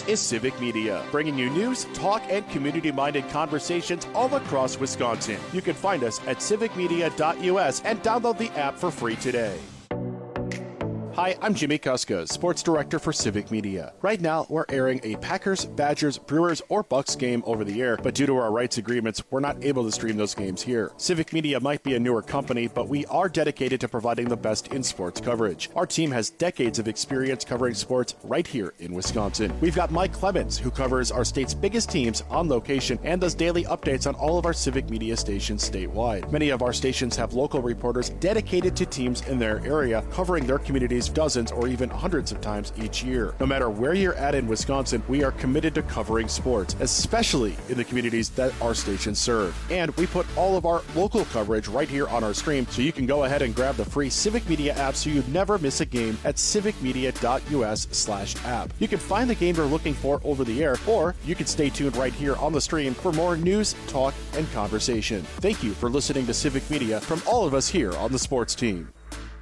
is Civic Media, bringing you news, talk, and community-minded conversations all across Wisconsin. You can find us at civicmedia.us and download the app for free today. Hi, I'm Jimmy Kuska, Sports Director for Civic Media. Right now, we're airing a Packers, Badgers, Brewers, or Bucks game over the air, but due to our rights agreements, we're not able to stream those games here. Civic Media might be a newer company, but we are dedicated to providing the best in sports coverage. Our team has decades of experience covering sports right here in Wisconsin. We've got Mike Clemens, who covers our state's biggest teams on location and does daily updates on all of our Civic Media stations statewide. Many of our stations have local reporters dedicated to teams in their area, covering their communities dozens or even hundreds of times each year. No matter where you're at in Wisconsin, we are committed to covering sports, especially in the communities that our stations serve. And we put all of our local coverage right here on our stream, so you can go ahead and grab the free Civic Media app so you never miss a game at civicmedia.us/app. You can find the game you're looking for over the air, or you can stay tuned right here on the stream for more news, talk, and conversation. Thank you for listening to Civic Media from all of us here on the sports team.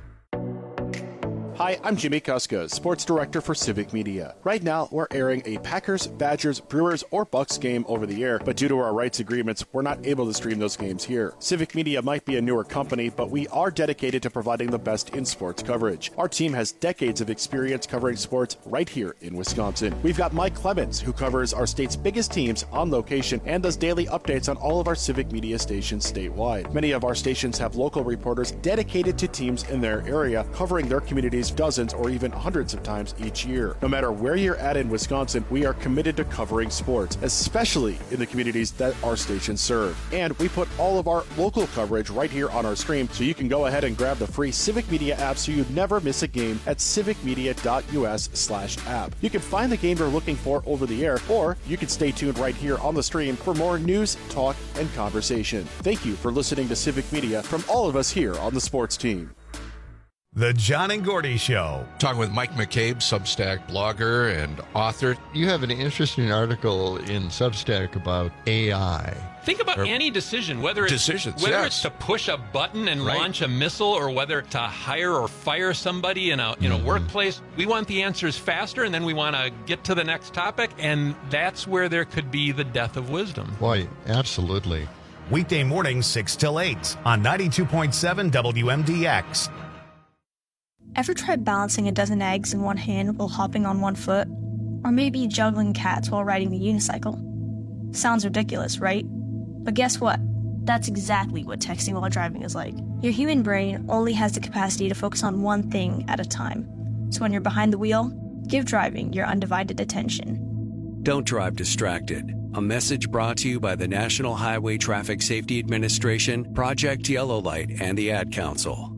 Hi, I'm Jimmy Kuska, Sports Director for Civic Media. Right now, we're airing a Packers, Badgers, Brewers, or Bucks game over the air, but due to our rights agreements, we're not able to stream those games here. Civic Media might be a newer company, but we are dedicated to providing the best in sports coverage. Our team has decades of experience covering sports right here in Wisconsin. We've got Mike Clemens, who covers our state's biggest teams on location and does daily updates on all of our Civic Media stations statewide. Many of our stations have local reporters dedicated to teams in their area, covering their communities dozens or even hundreds of times each year. No matter where you're at in Wisconsin, we are committed to covering sports, especially in the communities that our stations serve. And we put all of our local coverage right here on our stream, so you can go ahead and grab the free Civic Media app so you never miss a game at civicmedia.us/app. You can find the game you're looking for over the air, or you can stay tuned right here on the stream for more news, talk, and conversation. Thank you for listening to Civic Media from all of us here on the sports team. The John and Gordy Show. Talking with Mike McCabe, Substack blogger and author. You have an interesting article in Substack about AI. Think about any decision, whether it's to push a button and launch a missile, or whether to hire or fire somebody in a workplace. We want the answers faster, and then we want to get to the next topic, and that's where there could be the death of wisdom. Boy, absolutely. Weekday mornings 6 till 8 on 92.7 WMDX. Ever tried balancing a dozen eggs in one hand while hopping on one foot? Or maybe juggling cats while riding the unicycle? Sounds ridiculous, right? But guess what? That's exactly what texting while driving is like. Your human brain only has the capacity to focus on one thing at a time. So when you're behind the wheel, give driving your undivided attention. Don't drive distracted. A message brought to you by the National Highway Traffic Safety Administration, Project Yellow Light, and the Ad Council.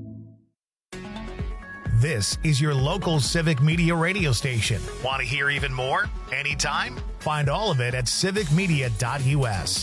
This is your local Civic Media radio station. Want to hear even more? Anytime? Find all of it at civicmedia.us.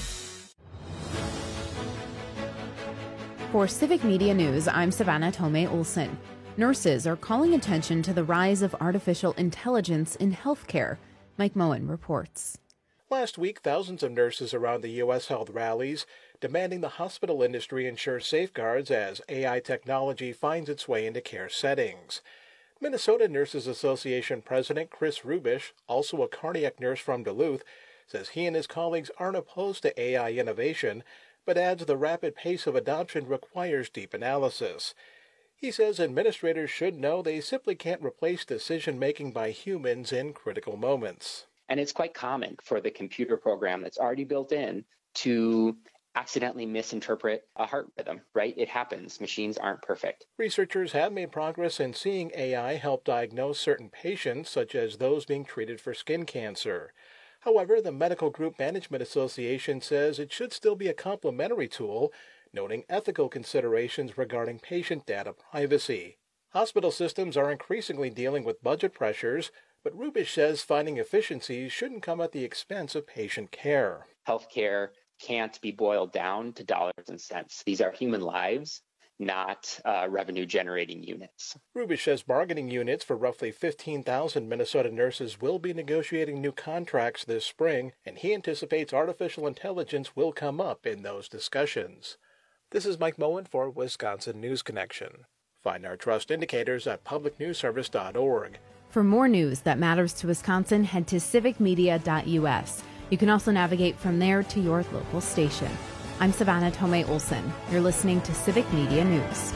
For Civic Media News, I'm Savannah Tomei Olson. Nurses are calling attention to the rise of artificial intelligence in healthcare. Mike Moen reports. Last week, thousands of nurses around the U.S. held rallies demanding the hospital industry ensure safeguards as AI technology finds its way into care settings. Minnesota Nurses Association President Chris Rubish, also a cardiac nurse from Duluth, says he and his colleagues aren't opposed to AI innovation, but adds the rapid pace of adoption requires deep analysis. He says administrators should know they simply can't replace decision-making by humans in critical moments. And it's quite common for the computer program that's already built in to accidentally misinterpret a heart rhythm, right? It happens. Machines aren't perfect. Researchers have made progress in seeing AI help diagnose certain patients, such as those being treated for skin cancer. However, the Medical Group Management Association says it should still be a complementary tool, noting ethical considerations regarding patient data privacy. Hospital systems are increasingly dealing with budget pressures, but Rubish says finding efficiencies shouldn't come at the expense of patient care. Healthcare can't be boiled down to dollars and cents. These are human lives, not revenue-generating units. Rubish says bargaining units for roughly 15,000 Minnesota nurses will be negotiating new contracts this spring, and he anticipates artificial intelligence will come up in those discussions. This is Mike Moen for Wisconsin News Connection. Find our trust indicators at publicnewsservice.org. For more news that matters to Wisconsin, head to civicmedia.us. You can also navigate from there to your local station. I'm Savannah Tomei Olson. You're listening to Civic Media News.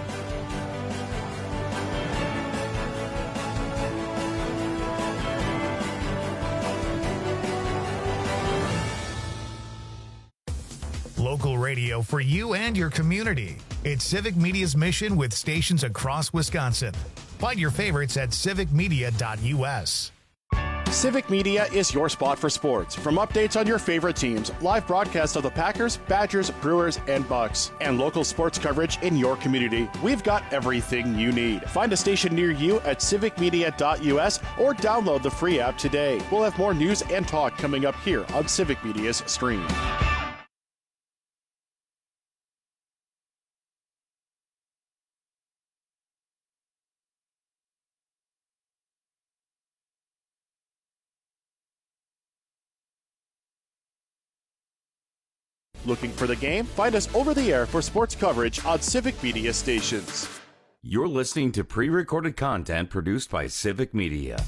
Local radio for you and your community. It's Civic Media's mission with stations across Wisconsin. Find your favorites at civicmedia.us. Civic Media is your spot for sports. From updates on your favorite teams, live broadcasts of the Packers, Badgers, Brewers, and Bucks, and local sports coverage in your community, we've got everything you need. Find a station near you at civicmedia.us or download the free app today. We'll have more news and talk coming up here on Civic Media's stream. Looking for the game? Find us over the air for sports coverage on Civic Media stations. You're listening to pre-recorded content produced by Civic Media.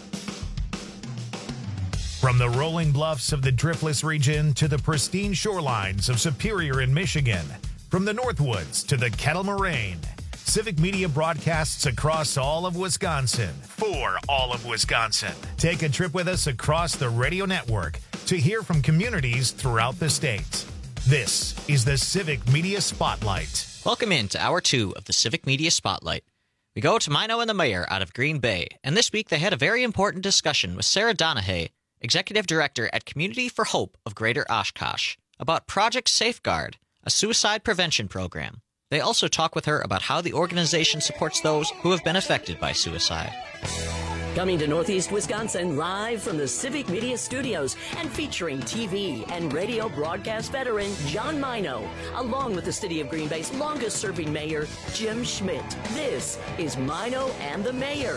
From the rolling bluffs of the Driftless region to the pristine shorelines of Superior in Michigan, from the Northwoods to the Kettle Moraine, Civic Media broadcasts across all of Wisconsin for all of Wisconsin. Take a trip with us across the radio network to hear from communities throughout the state. This is the Civic Media Spotlight. Welcome in to Hour 2 of the Civic Media Spotlight. We go to Mino and the mayor out of Green Bay, and this week they had a very important discussion with Sarah Donahue, Executive Director at Community for Hope of Greater Oshkosh, about Project Safeguard, a suicide prevention program. They also talk with her about how the organization supports those who have been affected by suicide. Coming to Northeast Wisconsin live from the Civic Media Studios and featuring TV and radio broadcast veteran John Mino, along with the City of Green Bay's longest-serving mayor, Jim Schmidt. This is Mino and the Mayor.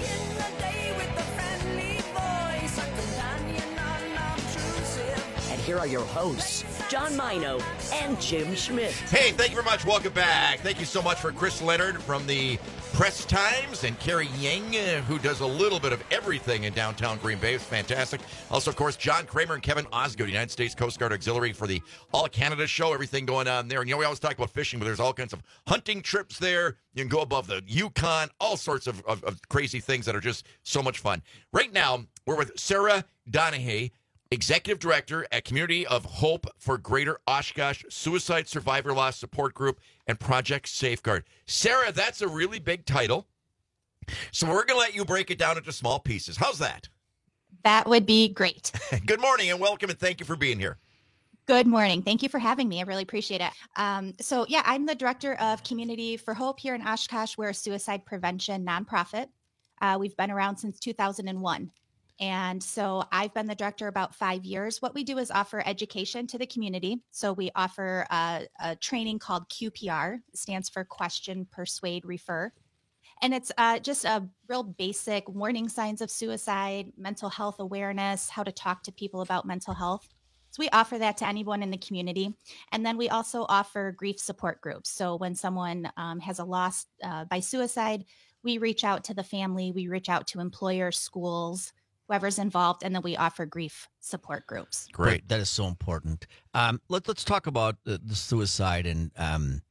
And here are your hosts, John Mino and Jim Schmidt. Hey, thank you very much. Welcome back. Thank you so much for Chris Leonard from the Press Times and Carrie Yang, who does a little bit of everything in downtown Green Bay. It's fantastic. Also, of course, John Kramer and Kevin Osgood, United States Coast Guard Auxiliary for the All Canada show. Everything going on there. And, you know, we always talk about fishing, but there's all kinds of hunting trips there. You can go above the Yukon, all sorts of crazy things that are just so much fun. Right now, we're with Sarah Donahue, Executive Director at Community of Hope for Greater Oshkosh Suicide Survivor Loss Support Group and Project Safeguard. Sarah, that's a really big title. So we're going to let you break it down into small pieces. How's that? That would be great. Good morning and welcome, and thank you for being here. Good morning. Thank you for having me. I really appreciate it. I'm the Director of Community for Hope here in Oshkosh. We're a suicide prevention nonprofit. We've been around since 2001. And so I've been the director about 5 years. What we do is offer education to the community. So we offer a training called QPR, stands for Question, Persuade, Refer. And it's just a real basic warning signs of suicide, mental health awareness, how to talk to people about mental health. So we offer that to anyone in the community. And then we also offer grief support groups. So when someone has a loss by suicide, we reach out to the family, we reach out to employers, schools, whoever's involved, and then we offer grief support groups. Great. That is so important. Let's talk about the suicide and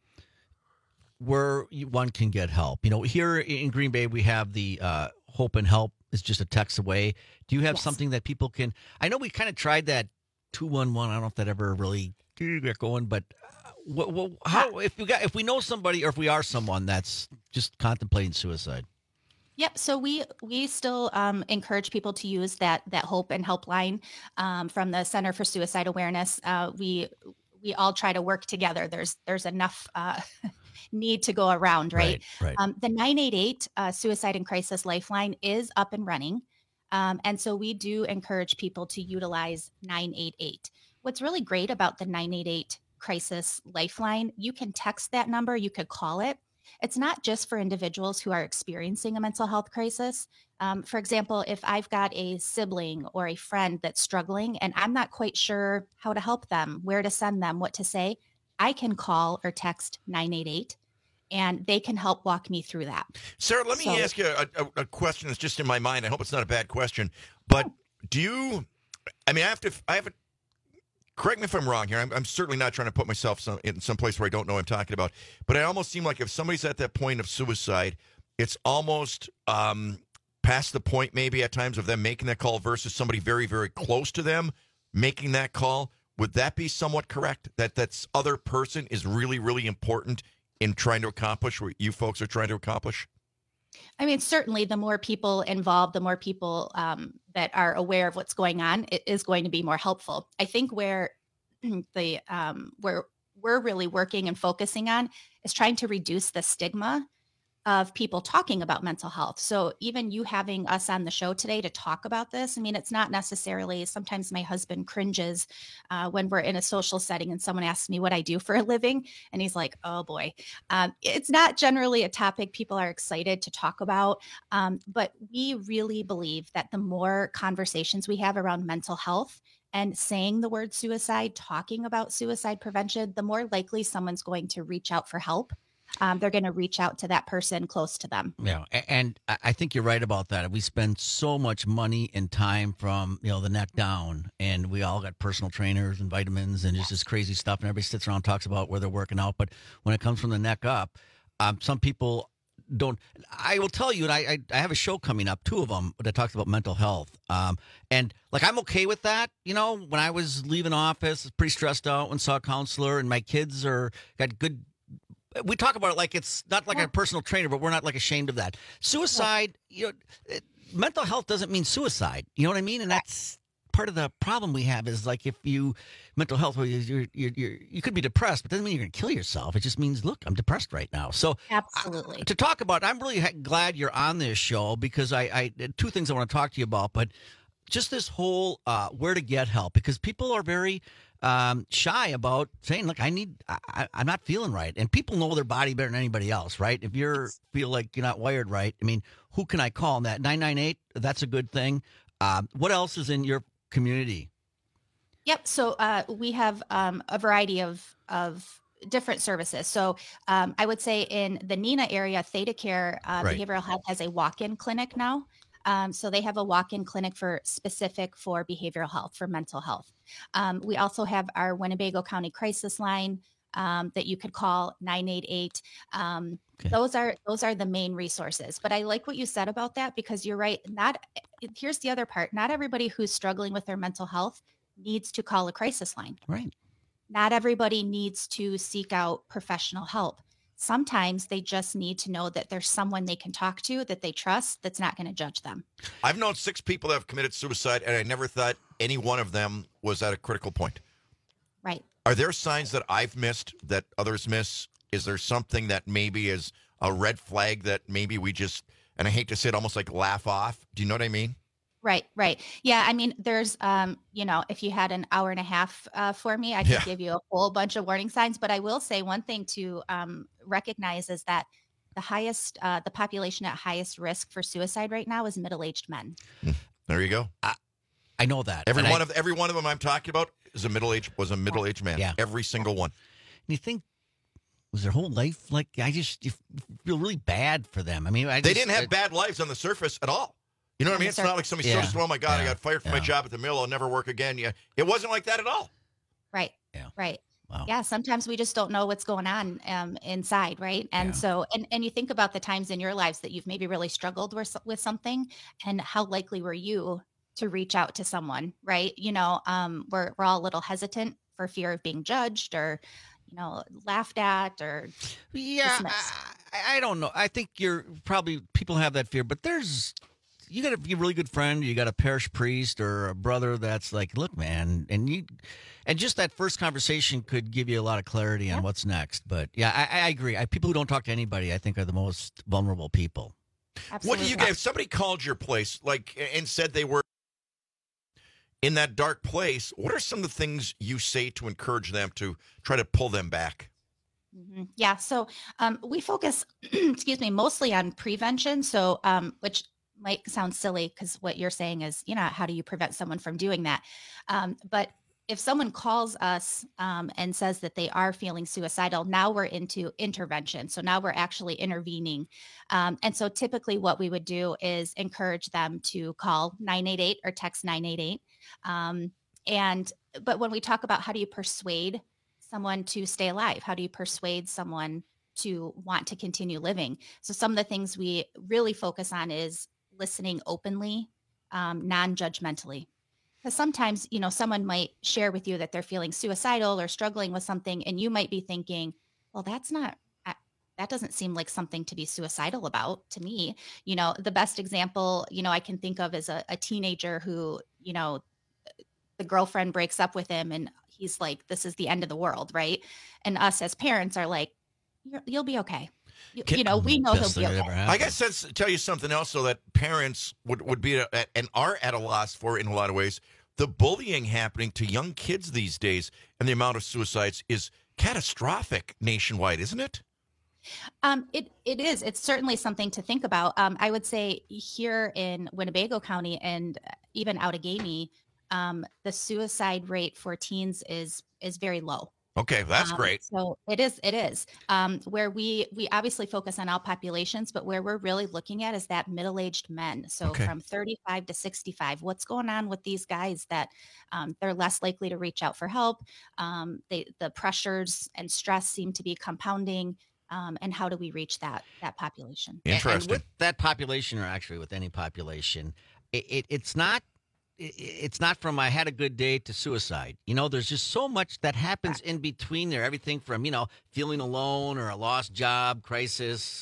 where one can get help. You know, here in Green Bay, we have the Hope and Help is just a text away. Do you have something that people can? I know we kind of tried that 211. I don't know if that ever really got going, but how if we know somebody or if we are someone that's just contemplating suicide? Yep. So we still encourage people to use that Hope and Helpline from the Center for Suicide Awareness. We all try to work together. There's enough need to go around, right? Right. The 988 Suicide and Crisis Lifeline is up and running. And so we do encourage people to utilize 988. What's really great about the 988 Crisis Lifeline, you can text that number, you could call it. It's not just for individuals who are experiencing a mental health crisis. For example, if I've got a sibling or a friend that's struggling and I'm not quite sure how to help them, where to send them, what to say, I can call or text 988. and they can help walk me through that. Sarah, let me ask you a question that's just in my mind. I hope it's not a bad question, but do you? I mean, I have a. Correct me if I'm wrong here. I'm certainly not trying to put myself in some place where I don't know what I'm talking about. But it almost seems like if somebody's at that point of suicide, it's almost past the point maybe at times of them making that call versus somebody very, very close to them making that call. Would that be somewhat correct? That other person is really, really important in trying to accomplish what you folks are trying to accomplish? I mean, certainly the more people involved, the more people that are aware of what's going on, it is going to be more helpful. I think where where we're really working and focusing on is trying to reduce the stigma of people talking about mental health. So even you having us on the show today to talk about this, I mean, it's not necessarily, sometimes my husband cringes when we're in a social setting and someone asks me what I do for a living. And he's like, oh boy, it's not generally a topic people are excited to talk about. But we really believe that the more conversations we have around mental health and saying the word suicide, talking about suicide prevention, the more likely someone's going to reach out for help. They're going to reach out to that person close to them. Yeah, and I think you're right about that. We spend so much money and time from the neck down, and we all got personal trainers and vitamins and just this crazy stuff, and everybody sits around and talks about where they're working out. But when it comes from the neck up, some people don't. I will tell you, and I have a show coming up, 2 of them, that talks about mental health. And like I'm okay with that. When I was leaving office, pretty stressed out, and saw a counselor, and my kids got good. We talk about it like it's not like a personal trainer, but we're not like ashamed of that. Suicide, mental health doesn't mean suicide. You know what I mean? And that's part of the problem we have is like mental health, you could be depressed, but it doesn't mean you're going to kill yourself. It just means, look, I'm depressed right now. So absolutely. To talk about, I'm really glad you're on this show because I 2 things I want to talk to you about, but just this whole where to get help, because people are very shy about saying, look, I'm not feeling right. And people know their body better than anybody else, right? If you feel like you're not wired right, I mean, who can I call? That 998, that's a good thing. What else is in your community? Yep. So we have a variety of different services. So I would say in the Neenah area, Theta Care Behavioral Health has a walk-in clinic now. So they have a walk-in clinic specific for behavioral health, for mental health. We also have our Winnebago County crisis line that you could call 988. Okay. Those are the main resources. But I like what you said about that, because you're right. Here's the other part. Not everybody who's struggling with their mental health needs to call a crisis line. Right. Not everybody needs to seek out professional help. Sometimes they just need to know that there's someone they can talk to that they trust that's not going to judge them. I've known 6 people that have committed suicide, and I never thought any one of them was at a critical point. Right. Are there signs that I've missed that others miss? Is there something that maybe is a red flag that maybe we just, and I hate to say it, almost like laugh off? Do you know what I mean? Right. Yeah. I mean, there's, if you had an hour and a half for me, I could give you a whole bunch of warning signs. But I will say one thing to recognize is that the population at highest risk for suicide right now is middle-aged men. There you go. I know that. Every one of them I'm talking about was a middle-aged man. Yeah. Every single one. And you think, was their whole life like? You feel really bad for them. I mean, they didn't have bad lives on the surface at all. You know what I mean? It's not like somebody says, oh, my God, I got fired from my job at the mill. I'll never work again. Yeah, it wasn't like that at all. Right. Yeah. Right. Wow. Yeah. Sometimes we just don't know what's going on inside. Right. And so, and you think about the times in your lives that you've maybe really struggled with something, and how likely were you to reach out to someone? Right. We're all a little hesitant for fear of being judged or, laughed at or dismissed. I don't know. I think people have that fear, but you got to be a really good friend. You got a parish priest or a brother that's like, look, man, and just that first conversation could give you a lot of clarity on what's next. But yeah, I agree. People who don't talk to anybody, I think, are the most vulnerable people. Absolutely. What do you guys? If somebody called your place, and said they were in that dark place, what are some of the things you say to encourage them to try to pull them back? Mm-hmm. Yeah. So we focus, mostly on prevention. So, which might sound silly because what you're saying is, how do you prevent someone from doing that? But if someone calls us and says that they are feeling suicidal, now we're into intervention. So now we're actually intervening. And so typically what we would do is encourage them to call 988 or text 988. But when we talk about how do you persuade someone to stay alive, how do you persuade someone to want to continue living? So some of the things we really focus on is listening openly, non-judgmentally. Because sometimes, someone might share with you that they're feeling suicidal or struggling with something, and you might be thinking, well, that doesn't seem like something to be suicidal about to me. The best example, I can think of is a teenager who, the girlfriend breaks up with him and he's like, this is the end of the world, right? And us as parents are like, you'll be okay. We know he'll be okay. I guess that's tell you something else, so that parents would be and are at a loss for in a lot of ways. The bullying happening to young kids these days and the amount of suicides is catastrophic nationwide, isn't it? It is. It's certainly something to think about. I would say here in Winnebago County and even Outagamie, the suicide rate for teens is very low. Okay, that's great. So it is. Where we obviously focus on all populations, but where we're really looking at is that middle-aged men. So from 35 to 65, what's going on with these guys that they're less likely to reach out for help? The pressures and stress seem to be compounding. And how do we reach that population? Interesting. And with that population, or actually with any population, it's not from I had a good day to suicide. There's just so much that happens in between there. Everything from, feeling alone or a lost job, crisis,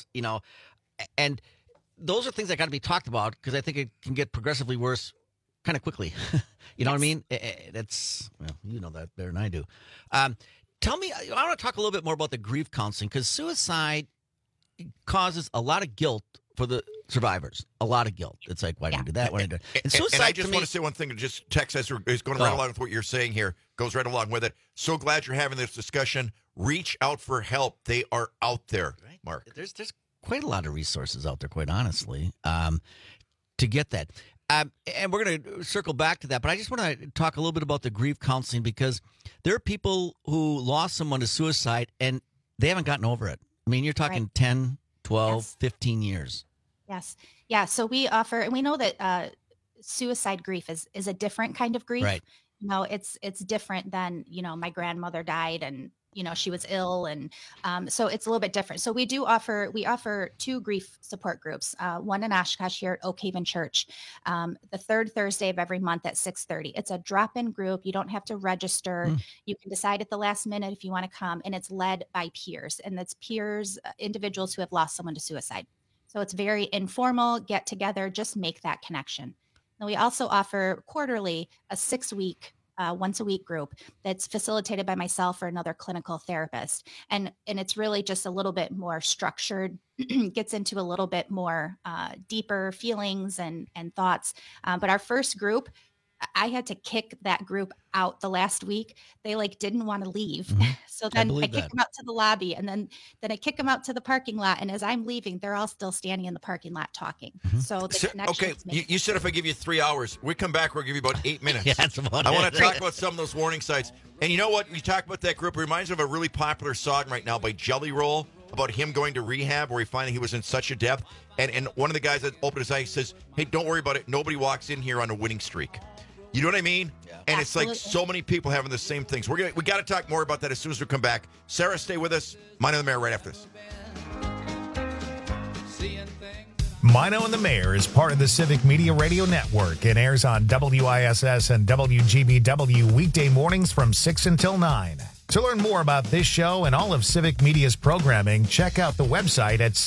and those are things that got to be talked about because I think it can get progressively worse kind of quickly. You know what I mean? That's, you know that better than I do. Tell me, I want to talk a little bit more about the grief counseling because suicide causes a lot of guilt for the survivors, a lot of guilt. It's like, why did you do that? Why did you do that? And suicide, and I just want to say one thing. Just text us is going right along with what you're saying here. Goes right along with it. So glad you're having this discussion. Reach out for help. They are out there, right. Mark. There's quite a lot of resources out there, quite honestly, to get that. And we're going to circle back to that, but I just want to talk a little bit about the grief counseling because there are people who lost someone to suicide and they haven't gotten over it. I mean, you're talking 10, 12, 15 years. Yes. Yeah. So we offer, and we know that suicide grief is a different kind of grief. Right. It's different than, my grandmother died and, she was ill. And so it's a little bit different. So we offer 2 grief support groups, one in Oshkosh here at Oak Haven Church, the third Thursday of every month at 6:30. It's a drop-in group. You don't have to register. You can decide at the last minute if you want to come, and it's led by peers, and it's peers, individuals who have lost someone to suicide. So it's very informal, get together, just make that connection. Now we also offer quarterly a 6-week once a week group that's facilitated by myself or another clinical therapist. And it's really just a little bit more structured, gets into a little bit more deeper feelings and thoughts. But our first group, I had to kick that group out the last week. They didn't want to leave. So then I kicked them out to the lobby and then I kick them out to the parking lot. And as I'm leaving, they're all still standing in the parking lot talking. So the connection. Okay. You said if I give you 3 hours, we come back, we'll give you about 8 minutes. Yeah, that's about I want to talk about some of those warning signs. And you know what? You talk about that group. It reminds me of a really popular song right now by Jelly Roll about him going to rehab where he finally he was in such a depth. And one of the guys that opened his eyes says, hey, don't worry about it. Nobody walks in here on a winning streak. You know what I mean? Yeah. And Absolutely. It's like so many people having the same things. We got to talk more about that as soon as we come back. Sarah, stay with us. Mino and the Mayor right after this. Mino and the Mayor is part of the Civic Media Radio Network and airs on WISS and WGBW weekday mornings from 6 until 9. To learn more about this show and all of Civic Media's programming, check out the website at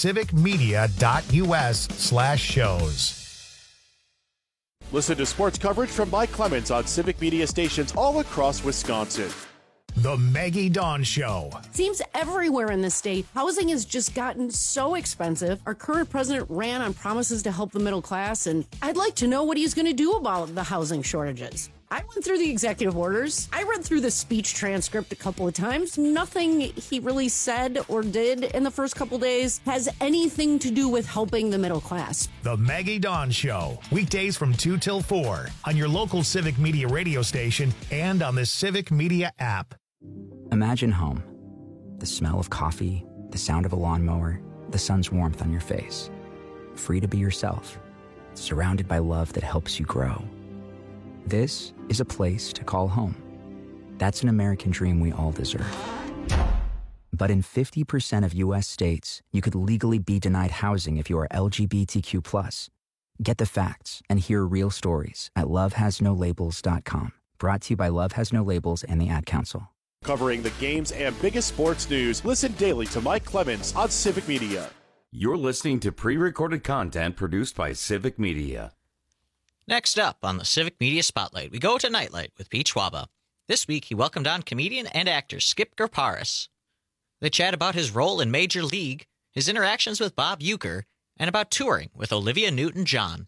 civicmedia.us/shows. Listen to sports coverage from Mike Clemens on Civic Media stations all across Wisconsin. The Maggie Dawn Show. Seems everywhere in the state, housing has just gotten so expensive. Our current president ran on promises to help the middle class, and I'd like to know what he's going to do about the housing shortages. I went through the executive orders. I read through the speech transcript a couple of times. Nothing he really said or did in the first couple days has anything to do with helping the middle class. The Maggie Dawn Show, weekdays from 2 till 4 on your local Civic Media radio station and on the Civic Media app. Imagine home. The smell of coffee, the sound of a lawnmower, the sun's warmth on your face. Free to be yourself, surrounded by love that helps you grow. This is a place to call home. That's an American dream we all deserve. But in 50% of U.S. states, you could legally be denied housing if you are LGBTQ+. Get the facts and hear real stories at lovehasnolabels.com. Brought to you by Love Has No Labels and the Ad Council. Covering the games and biggest sports news, listen daily to Mike Clemens on Civic Media. You're listening to pre-recorded content produced by Civic Media. Next up on the Civic Media Spotlight, we go to Nightlight with Pete Schwaba. This week, he welcomed on comedian and actor Skip Garparis. They chat about his role in Major League, his interactions with Bob Uecker, and about touring with Olivia Newton-John.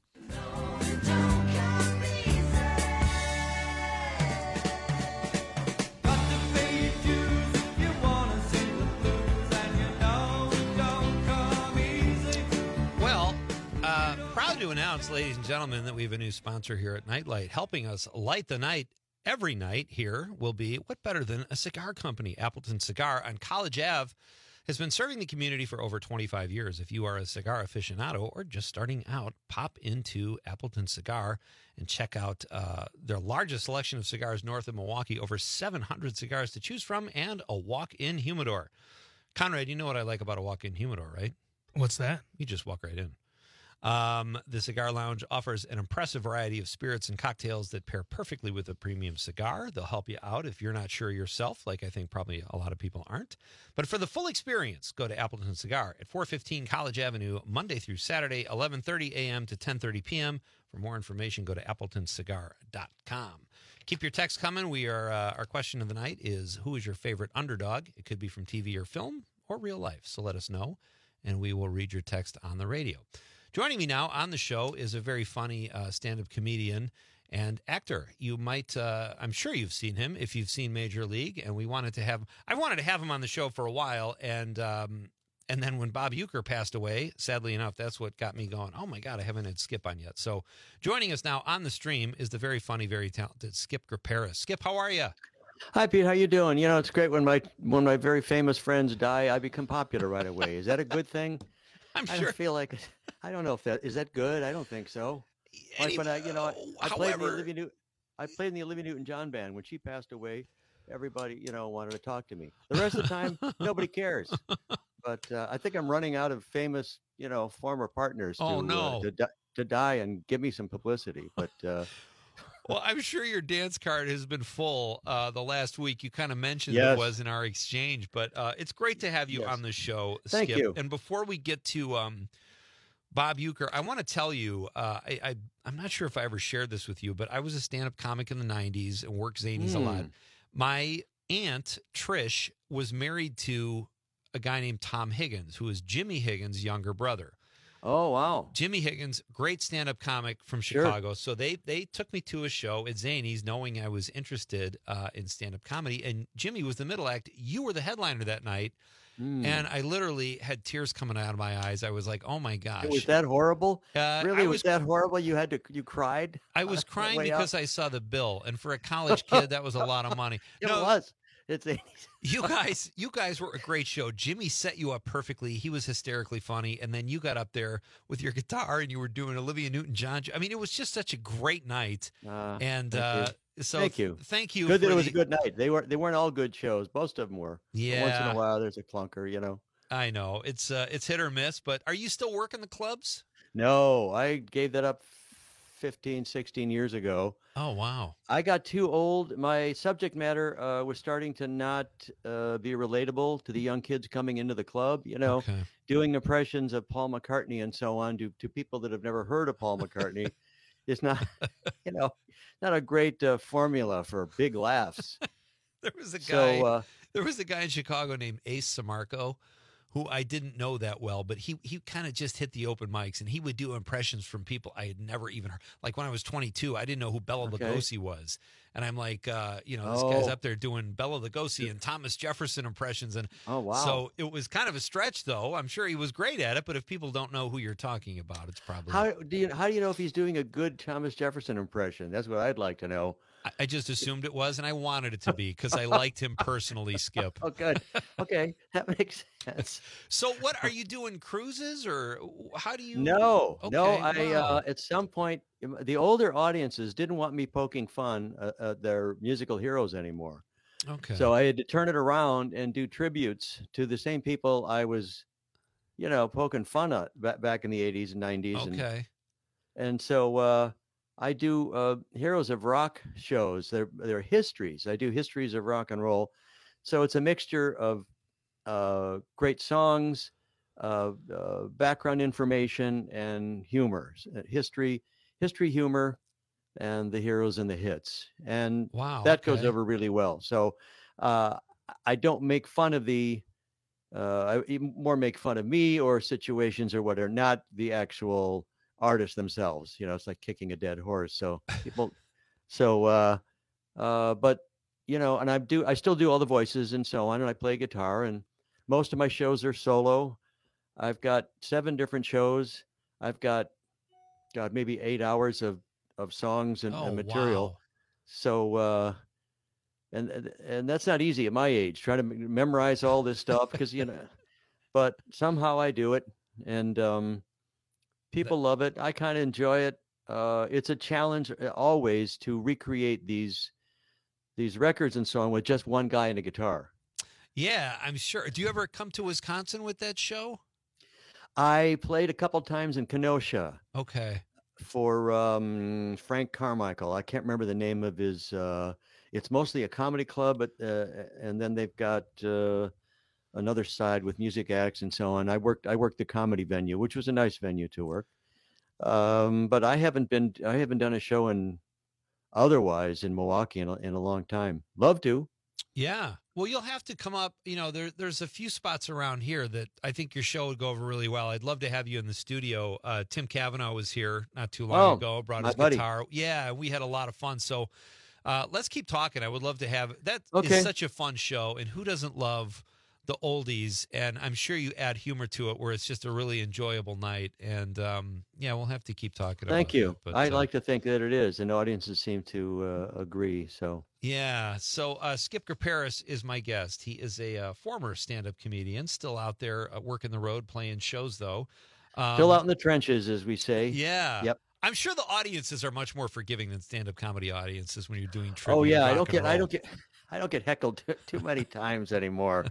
To announce, ladies and gentlemen, that we have a new sponsor here at Nightlight. Helping us light the night every night here will be, what better than a cigar company? Appleton Cigar on College Ave has been serving the community for over 25 years. If you are a cigar aficionado or just starting out, pop into Appleton Cigar and check out their largest selection of cigars north of Milwaukee, over 700 cigars to choose from, and a walk-in humidor. Conrad, you know what I like about a walk-in humidor, right? What's that? You just walk right in. The Cigar Lounge offers an impressive variety of spirits and cocktails that pair perfectly with a premium cigar. They'll help you out if you're not sure yourself, like I think probably a lot of people aren't. But for the full experience, go to Appleton Cigar at 415 College Avenue, Monday through Saturday, 11:30 a.m. to 10:30 p.m. For more information, go to appletoncigar.com. Keep your texts coming. Our question of the night is, who is your favorite underdog? It could be from TV or film or real life. So let us know, and we will read your text on the radio. Joining me now on the show is a very funny stand-up comedian and actor. You might, I'm sure you've seen him if you've seen Major League, and I wanted to have him on the show for a while, and then when Bob Uecker passed away, sadly enough, that's what got me going, oh my God, I haven't had Skip on yet. So joining us now on the stream is the very funny, very talented Skip Garparis. Skip, how are you? Hi, Pete. How you doing? You know, it's great when my very famous friends die, I become popular right away. Is that a good thing? I'm sure. I don't feel like I don't know if is that good. I don't think so. Like when I played in the Olivia Newton-John band. When she passed away, everybody wanted to talk to me. The rest of the time, nobody cares. But I think I'm running out of famous former partners to die and give me some publicity. But well, I'm sure your dance card has been full the last week. You kind of mentioned it was in our exchange, but it's great to have you on the show, Skip. Thank you. And before we get to Bob Uecker, I want to tell you, I'm not sure if I ever shared this with you, but I was a stand-up comic in the 90s and worked zanies a lot. My aunt, Trish, was married to a guy named Tom Higgins, who is Jimmy Higgins' younger brother. Oh, wow. Jimmy Higgins, great stand-up comic from Chicago. Sure. So they took me to a show at Zanies knowing I was interested in stand-up comedy. And Jimmy was the middle act. You were the headliner that night. And I literally had tears coming out of my eyes. I was like, oh, my gosh. Was that horrible? Really? Was that horrible? You cried? I was crying because I saw the bill. And for a college kid, that was a lot of money. It was. It's you guys were a great show. Jimmy set you up perfectly. He was hysterically funny, and then you got up there with your guitar and you were doing Olivia Newton-John. I mean, it was just such a great night. So thank you. Thank you. Good that it was a good night. They weren't all good shows. Most of them were. Yeah. But once in a while, there's a clunker. I know it's hit or miss. But are you still working the clubs? No, I gave that up 15, 16 years ago. Oh, wow. I got too old. My subject matter was starting to not be relatable to the young kids coming into the club, doing impressions of Paul McCartney and so on to people that have never heard of Paul McCartney. It's not, not a great formula for big laughs. There was a guy in Chicago named Ace Samarco who I didn't know that well, but he kind of just hit the open mics, and he would do impressions from people I had never even heard. Like when I was 22, I didn't know who Bela Lugosi was. And I'm like, this guy's up there doing Bela Lugosi and Thomas Jefferson impressions. And so it was kind of a stretch, though. I'm sure he was great at it, but if people don't know who you're talking about, it's probably... How do you know if he's doing a good Thomas Jefferson impression? That's what I'd like to know. I just assumed it was, and I wanted it to be because I liked him personally, Skip. Oh, good. Okay, that makes sense. So what, are you doing cruises, or how do you... No, okay, I at some point, the older audiences didn't want me poking fun at their musical heroes anymore. Okay. So I had to turn it around and do tributes to the same people I was, poking fun at back in the 80s and 90s. Okay. And so... I do Heroes of Rock shows. They're histories. I do histories of rock and roll. So it's a mixture of great songs, background information, and humor. History, humor, and the heroes and the hits. And that goes over really well. So I don't make fun of I more make fun of me or situations or whatever, not the actual artists themselves. It's like kicking a dead horse. So people, but and I still do all the voices and so on, and I play guitar, and most of my shows are solo. I've got 7 different shows. I've got maybe 8 hours of songs and material. Wow. So and that's not easy at my age, trying to memorize all this stuff because but somehow I do it, and people love it. I kind of enjoy it. It's a challenge always to recreate these records and so on with just one guy and a guitar. Yeah, I'm sure. Do you ever come to Wisconsin with that show? I played a couple times in Kenosha. Okay. For Frank Carmichael. I can't remember the name of his. It's mostly a comedy club, but and then they've got another side with music acts and so on. I worked the comedy venue, which was a nice venue to work. But I haven't done a show otherwise in Milwaukee in a long time. Love to. Yeah. Well, you'll have to come up. There's a few spots around here that I think your show would go over really well. I'd love to have you in the studio. Tim Cavanaugh was here not too long ago, brought his guitar. Yeah, we had a lot of fun. So let's keep talking. I would love to have that. Is such a fun show, and who doesn't love the oldies? And I'm sure you add humor to it where it's just a really enjoyable night. And we'll have to keep talking about it. Thank you. But, I like to think that it is, and audiences seem to agree. So yeah. So Skip Graparis is my guest. He is a former stand-up comedian, still out there working the road, playing shows though. Still out in the trenches, as we say. Yeah. Yep. I'm sure the audiences are much more forgiving than stand-up comedy audiences when you're doing trivia. Oh yeah, I don't get heckled too many times anymore.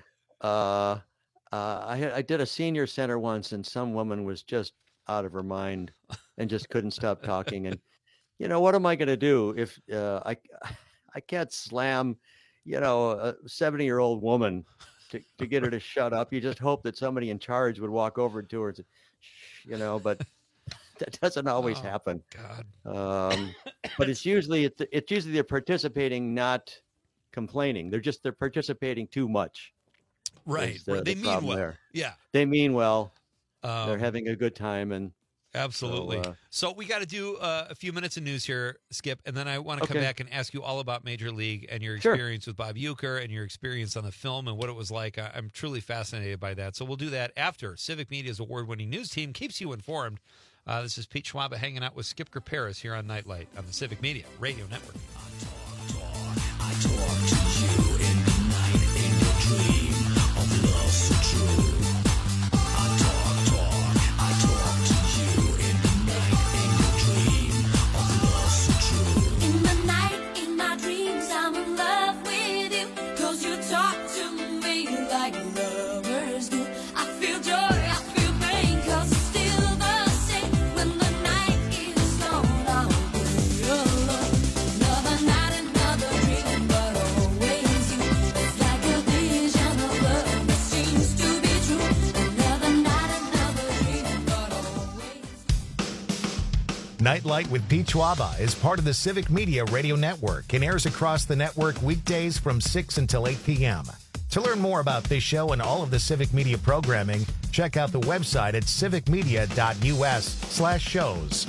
I did a senior center once, and some woman was just out of her mind and just couldn't stop talking. And what am I going to do if I can't slam a 70-year-old woman to get her to shut up? You just hope that somebody in charge would walk over to her and say, but that doesn't always happen. God. But it's usually they're participating, not complaining. They're participating too much. Right. They mean well. There. Yeah. They mean well. They're having a good time. And absolutely. So we got to do a few minutes of news here, Skip, and then I want to come back and ask you all about Major League and your experience with Bob Uecker and your experience on the film and what it was like. I'm truly fascinated by that. So we'll do that after Civic Media's award-winning news team keeps you informed. This is Pete Schwaba hanging out with Skip Graparis here on Nightlight on the Civic Media Radio Network. I talk to you in the night in your dream of love so true. I talk to you in the night in your dream of love so true. In the night, in my dreams, I'm in love with you, 'cause you talk to me like lovers do. I feel joy, I feel pain, 'cause it's still the same. When the night is gone, I'll be alone. Another night, another dream, but always you. It's like a vision of love that seems to be true. Another night, another dream, but always. Nightlight with Pete Schwaba is part of the Civic Media Radio Network and airs across the network weekdays from 6 until 8 p.m. To learn more about this show and all of the Civic Media programming, check out the website at civicmedia.us/shows.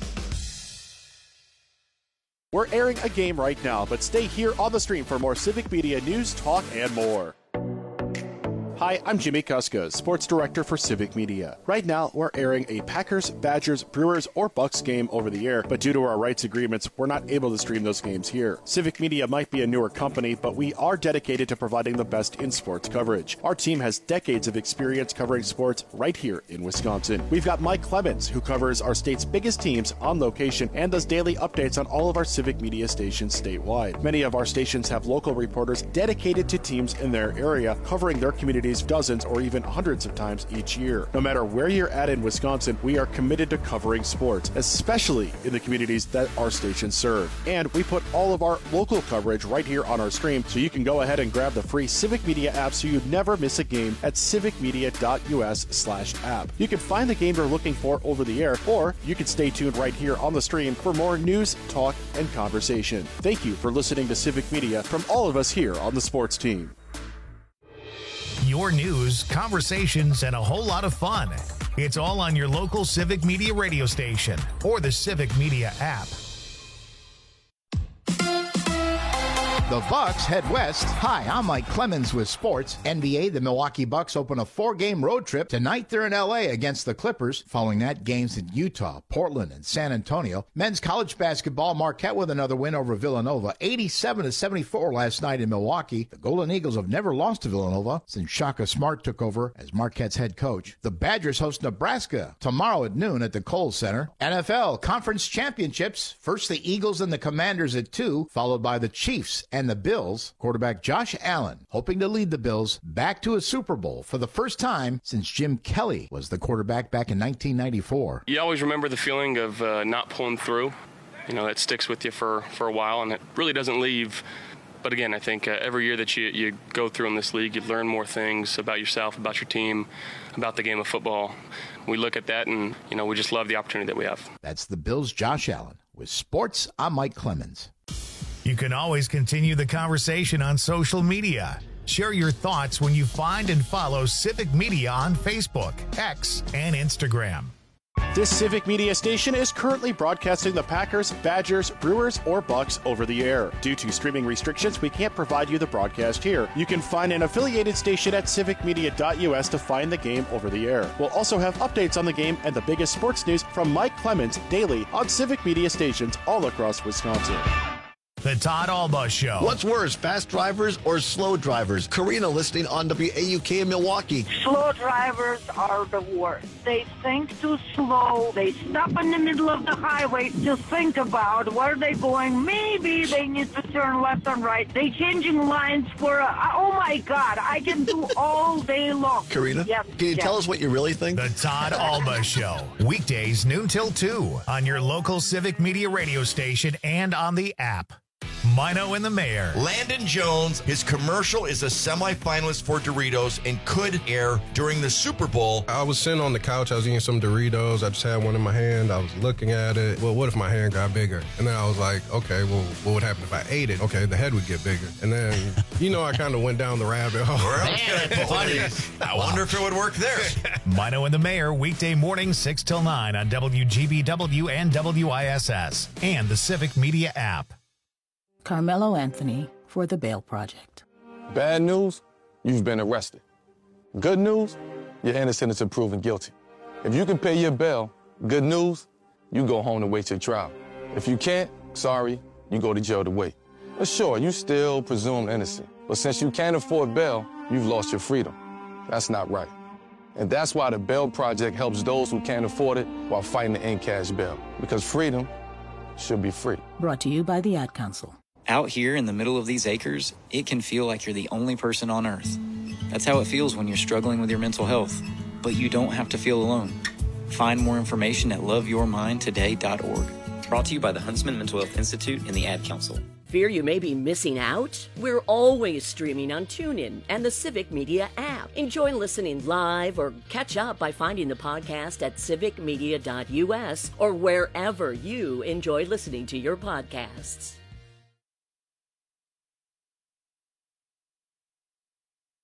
We're airing a game right now, but stay here on the stream for more Civic Media news, talk, and more. Hi, I'm Jimmy Kuska, Sports Director for Civic Media. Right now, we're airing a Packers, Badgers, Brewers, or Bucks game over the air, but due to our rights agreements, we're not able to stream those games here. Civic Media might be a newer company, but we are dedicated to providing the best in sports coverage. Our team has decades of experience covering sports right here in Wisconsin. We've got Mike Clemens, who covers our state's biggest teams on location and does daily updates on all of our Civic Media stations statewide. Many of our stations have local reporters dedicated to teams in their area, covering their communities dozens or even hundreds of times each year. No matter where you're at in Wisconsin, we are committed to covering sports, especially in the communities that our stations serve. And we put all of our local coverage right here on our stream, so you can go ahead and grab the free Civic Media app so you never miss a game at civicmedia.us/app. You can find the game you're looking for over the air, or you can stay tuned right here on the stream for more news, talk, and conversation. Thank you for listening to Civic Media from all of us here on the sports team. Your news, conversations, and a whole lot of fun. It's all on your local Civic Media radio station or the Civic Media app. The Bucks head west. Hi, I'm Mike Clemens with sports. NBA, the Milwaukee Bucks open a 4-game road trip. Tonight they're in L.A. against the Clippers. Following that, games in Utah, Portland, and San Antonio. Men's college basketball, Marquette with another win over Villanova. 87-74 last night in Milwaukee. The Golden Eagles have never lost to Villanova since Shaka Smart took over as Marquette's head coach. The Badgers host Nebraska tomorrow at noon at the Kohl's Center. NFL Conference Championships. First the Eagles and the Commanders at 2, followed by the Chiefs and the Bills. Quarterback Josh Allen hoping to lead the Bills back to a Super Bowl for the first time since Jim Kelly was the quarterback back in 1994. You always remember the feeling of not pulling through. You know, that sticks with you for a while, and it really doesn't leave. But again, I think every year that you go through in this league, you learn more things about yourself, about your team, about the game of football. We look at that, and, you know, we just love the opportunity that we have. That's the Bills' Josh Allen. With sports, I'm Mike Clemens. You can always continue the conversation on social media. Share your thoughts when you find and follow Civic Media on Facebook, X, and Instagram. This Civic Media station is currently broadcasting the Packers, Badgers, Brewers, or Bucks over the air. Due to streaming restrictions, we can't provide you the broadcast here. You can find an affiliated station at civicmedia.us to find the game over the air. We'll also have updates on the game and the biggest sports news from Mike Clemens daily on Civic Media stations all across Wisconsin. The Todd Alba Show. What's worse, fast drivers or slow drivers? Karina listening on WAUK in Milwaukee. Slow drivers are the worst. They think too slow. They stop in the middle of the highway to think about where they're going. Maybe they need to turn left and right. They changing lines for oh my God, I can do all day long. Karina, yes, can you tell us what you really think? The Todd Alba Show. Weekdays noon till 2 on your local Civic Media radio station and on the app. Mino and the Mayor. Landon Jones, his commercial is a semifinalist for Doritos and could air during the Super Bowl. I was sitting on the couch, I was eating some Doritos, I just had one in my hand, I was looking at it. Well, what if my hand got bigger? And then I was like, okay, well, what would happen if I ate it? Okay, the head would get bigger. And then, you know, I kind of went down the rabbit hole. I wonder if it would work there. Mino and the Mayor, weekday morning 6 till 9 on WGBW and WISS and the Civic Media app. Carmelo Anthony for the Bail Project. Bad news, you've been arrested. Good news, you're innocent until proven guilty. If you can pay your bail, good news, you go home to wait your trial. If you can't, sorry, you go to jail to wait. But sure, you still presumed innocent. But since you can't afford bail, you've lost your freedom. That's not right. And that's why the Bail Project helps those who can't afford it while fighting to end cash bail. Because freedom should be free. Brought to you by the Ad Council. Out here in the middle of these acres, it can feel like you're the only person on Earth. That's how it feels when you're struggling with your mental health. But you don't have to feel alone. Find more information at loveyourmindtoday.org. Brought to you by the Huntsman Mental Health Institute and the Ad Council. Fear you may be missing out? We're always streaming on TuneIn and the Civic Media app. Enjoy listening live or catch up by finding the podcast at civicmedia.us or wherever you enjoy listening to your podcasts.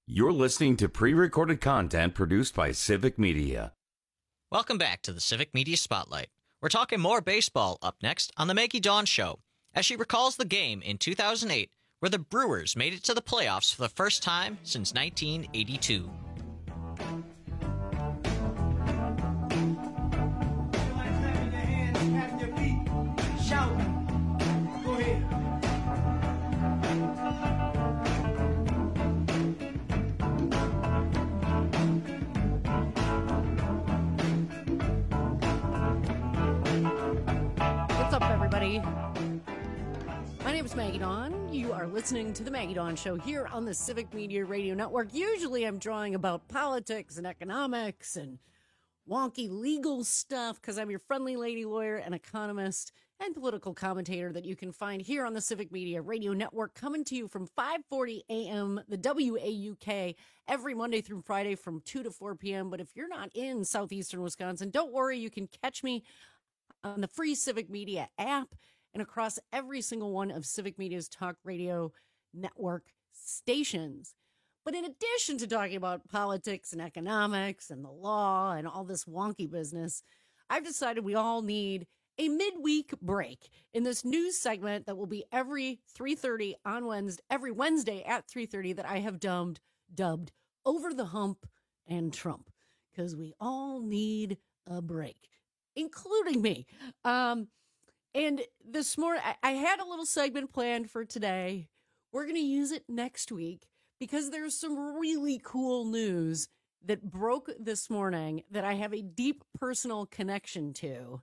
You're listening to pre-recorded content produced by Civic Media. Welcome back to the Civic Media Spotlight. We're talking more baseball up next on the Maggie Dawn Show, as she recalls the game in 2008 where the Brewers made it to the playoffs for the first time since 1982. What's up, everybody? My name is Maggie Dawn. You are listening to the Maggie Dawn Show here on the Civic Media Radio Network. Usually I'm drawing about politics and economics and wonky legal stuff because I'm your friendly lady lawyer and economist and political commentator that you can find here on the Civic Media Radio Network, coming to you from 5:40 a.m., the WAUK, every Monday through Friday from 2 to 4 p.m. But if you're not in southeastern Wisconsin, don't worry. You can catch me on the free Civic Media app and across every single one of Civic Media's talk radio network stations. But in addition to talking about politics and economics and the law and all this wonky business, I've decided we all need a midweek break in this news segment that will be every 3:30 on Wednesday, every Wednesday at 3:30, that I have dubbed Over the Hump and Trump, because we all need a break, including me. And this morning, I had a little segment planned for today. We're going to use it next week because there's some really cool news that broke this morning that I have a deep personal connection to.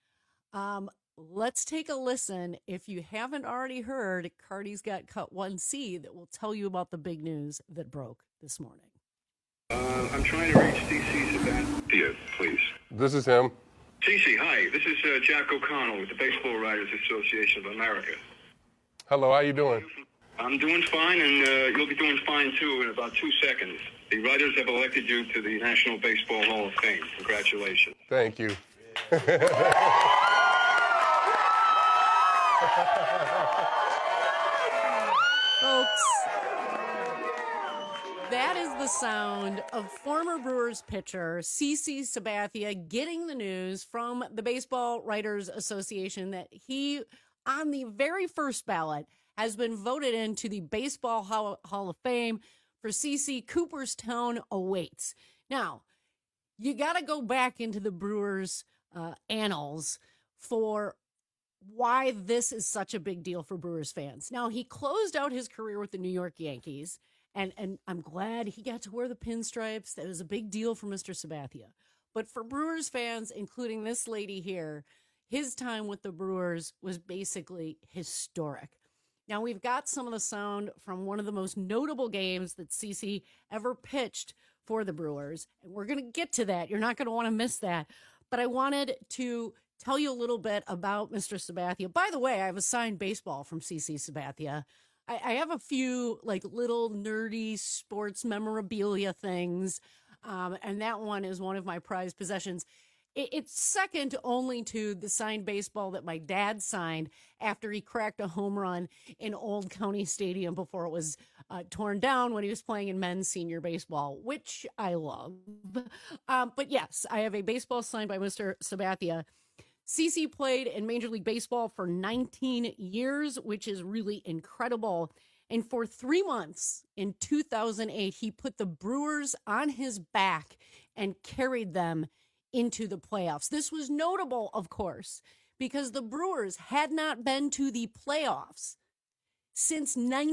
Let's take a listen. If you haven't already heard, Cardi's got Cut 1C that will tell you about the big news that broke this morning. I'm trying to reach CC Sabathia, please. This is him. CC, hi. This is Jack O'Connell with the Baseball Writers Association of America. Hello, how you doing? I'm doing fine, and you'll be doing fine, too, in about 2 seconds. The writers have elected you to the National Baseball Hall of Fame. Congratulations. Thank you. Folks, that is the sound of former Brewers pitcher CC Sabathia getting the news from the Baseball Writers Association that he, on the very first ballot, has been voted into the Baseball Hall of Fame. For CC, Cooperstown awaits. Now, you got to go back into the Brewers' annals for why this is such a big deal for Brewers fans. Now, he closed out his career with the New York Yankees, and I'm glad he got to wear the pinstripes. That was a big deal for Mr. Sabathia. But for Brewers fans, including this lady here, his time with the Brewers was basically historic. Now, we've got some of the sound from one of the most notable games that CC ever pitched for the Brewers, and we're going to get to that. You're not going to want to miss that. But I wanted to tell you a little bit about Mr. Sabathia. By the way, I have a signed baseball from CC Sabathia. I have a few like little nerdy sports memorabilia things, and that one is one of my prized possessions. It's second only to the signed baseball that my dad signed after he cracked a home run in Old County Stadium before it was torn down when he was playing in men's senior baseball, which I love. But yes, I have a baseball signed by Mr. Sabathia. CC played in Major League Baseball for 19 years, which is really incredible. And for 3 months in 2008, he put the Brewers on his back and carried them into the playoffs. This was notable, of course, because the Brewers had not been to the playoffs since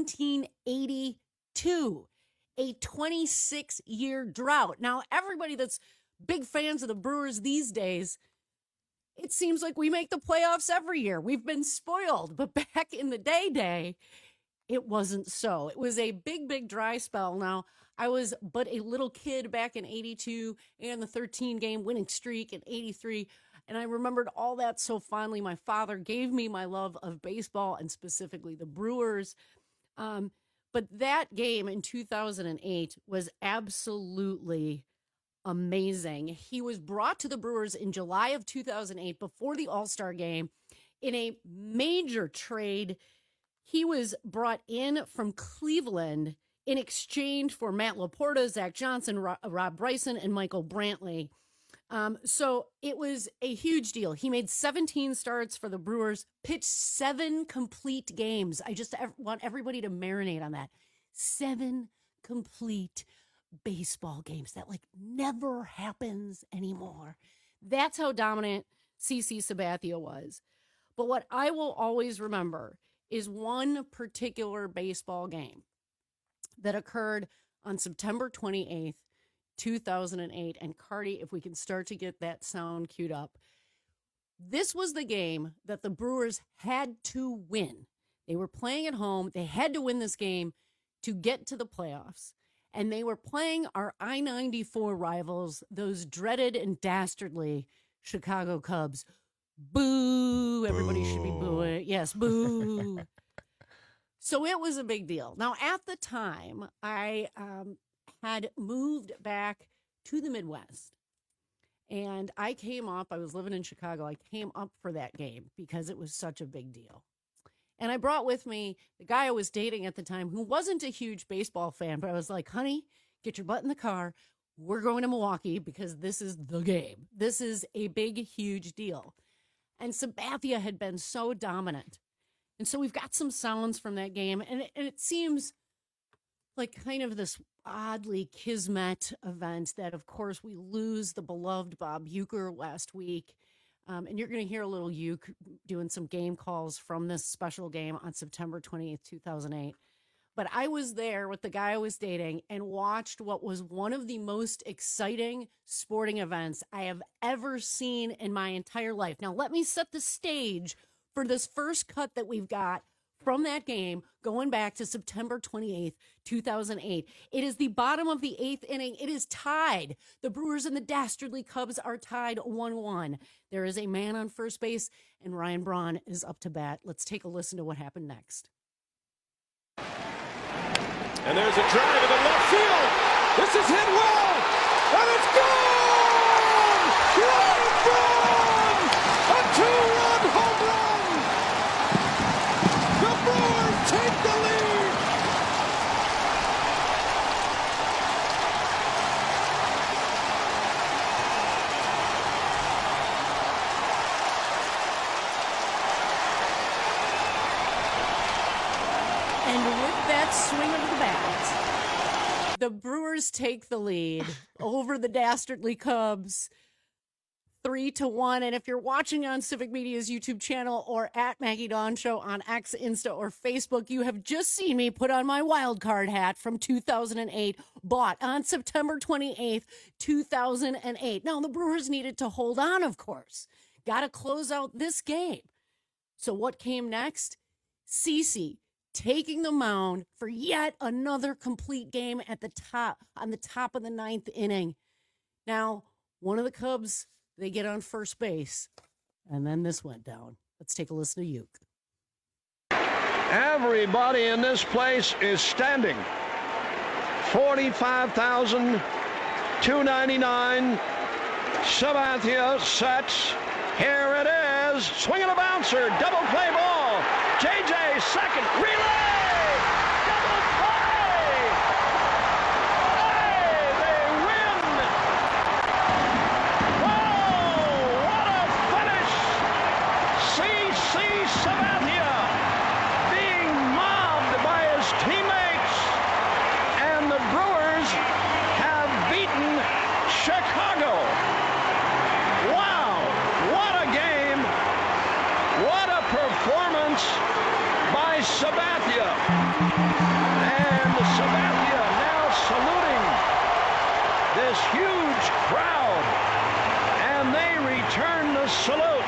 1982, a 26-year drought. Now, everybody that's big fans of the Brewers these days, it seems like we make the playoffs every year. We've been spoiled, but back in the day, it wasn't so. It was a big dry spell. Now, I was but a little kid back in 82 and the 13-game winning streak in 83, and I remembered all that so fondly. My father gave me my love of baseball and specifically the Brewers. But that game in 2008 was absolutely amazing. He was brought to the Brewers in July of 2008 before the All-Star game in a major trade. He was brought in from Cleveland in exchange for Matt Laporta, Zach Johnson, Rob Bryson, and Michael Brantley. So it was a huge deal. He made 17 starts for the Brewers, pitched 7 complete games. I just want everybody to marinate on that. 7 complete baseball games. That like never happens anymore. That's how dominant CC Sabathia was. But what I will always remember is one particular baseball game that occurred on September 28th, 2008. And Cardi, if we can start to get that sound queued up. This was the game that the Brewers had to win. They were playing at home. They had to win this game to get to the playoffs. And they were playing our I-94 rivals, those dreaded and dastardly Chicago Cubs. Boo! Everybody should be booing. Yes, boo. So it was a big deal. Now, at the time, I had moved back to the Midwest. And I came up, I was living in Chicago. I came up for that game because it was such a big deal. And I brought with me the guy I was dating at the time who wasn't a huge baseball fan, but I was like, honey, get your butt in the car. We're going to Milwaukee because this is the game. This is a big, huge deal. And Sabathia had been so dominant. And so we've got some sounds from that game. And it seems like kind of this oddly kismet event that, of course, we lose the beloved Bob Uecker last week. And you're going to hear a little Uke doing some game calls from this special game on September 28th, 2008. But I was there with the guy I was dating and watched what was one of the most exciting sporting events I have ever seen in my entire life. Now, let me set the stage for this first cut that we've got from that game going back to September 28th, 2008. It is the bottom of the 8th inning. It is tied. The Brewers and the dastardly Cubs are tied 1-1. There is a man on first base, and Ryan Braun is up to bat. Let's take a listen to what happened next. And there's a drive to the left field. This is hit well, and it's gone! Ryan Braun! A 2-run home run! The Brewers take the lead! And with that swing of the bat, the Brewers take the lead over the dastardly Cubs 3-1. And if you're watching on Civic Media's YouTube channel or at Maggie Dawn Show on X, Insta, or Facebook, you have just seen me put on my wild card hat from 2008, bought on September 28th, 2008. Now, the Brewers needed to hold on, of course. Got to close out this game. So what came next? CC taking the mound for yet another complete game at the top, on the top of the 9th inning. Now, one of the Cubs, they get on first base, and then this went down. Let's take a listen to Uke. Everybody in this place is standing. 45,299. Sabathia sets. Here it is. Swinging a bouncer. Double play ball. JJ second. Relay. Double play. Hey, they win. Whoa, what a finish. CC Sabathia being mobbed by his teammates. And the Brewers have beaten Chicago. Wow, what a game. What a performance by Sabathia. And Sabathia now saluting this huge crowd. And they return the salute.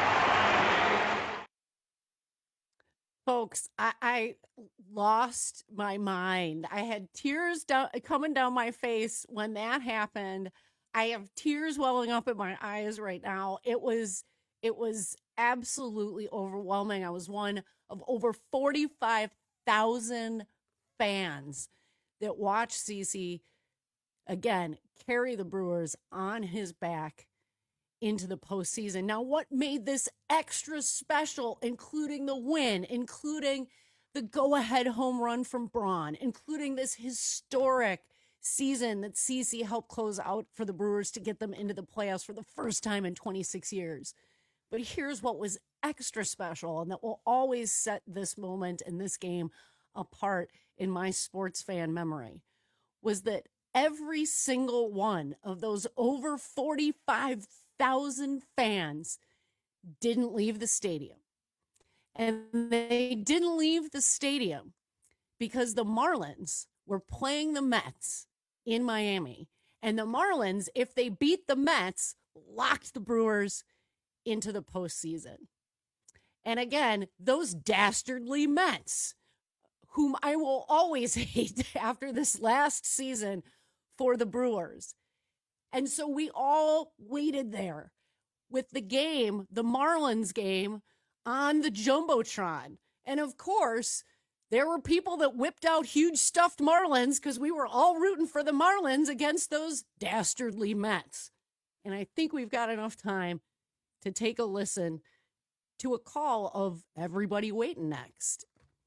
Folks, I lost my mind. I had tears coming down my face when that happened. I have tears welling up in my eyes right now. It was absolutely overwhelming. I was one of over 45,000 fans that watched CC again carry the Brewers on his back into the postseason. Now, what made this extra special, including the win, including the go-ahead home run from Braun, including this historic season that CeCe helped close out for the Brewers to get them into the playoffs for the first time in 26 years. But here's what was extra special, and that will always set this moment and this game apart in my sports fan memory, was that every single one of those over 45,000 fans didn't leave the stadium. And they didn't leave the stadium because the Marlins were playing the Mets in Miami. And the Marlins, if they beat the Mets, locked the Brewers into the postseason. And again, those dastardly Mets, whom I will always hate after this last season for the Brewers. And so we all waited there with the game, the Marlins game, on the Jumbotron. And of course, there were people that whipped out huge stuffed Marlins because we were all rooting for the Marlins against those dastardly Mets. And I think we've got enough time to take a listen to a call of everybody waiting next.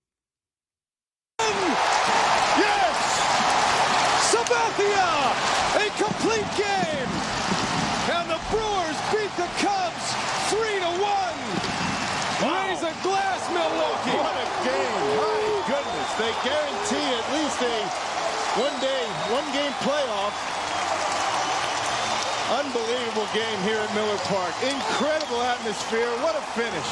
Yes! Sabathia! A complete game! And the Brewers beat the Cubs 3-1! Wow. Raise a glass, Milwaukee! What a game! My goodness, they guarantee at least a one-game playoff. Unbelievable game here at Miller Park. Incredible atmosphere. What a finish.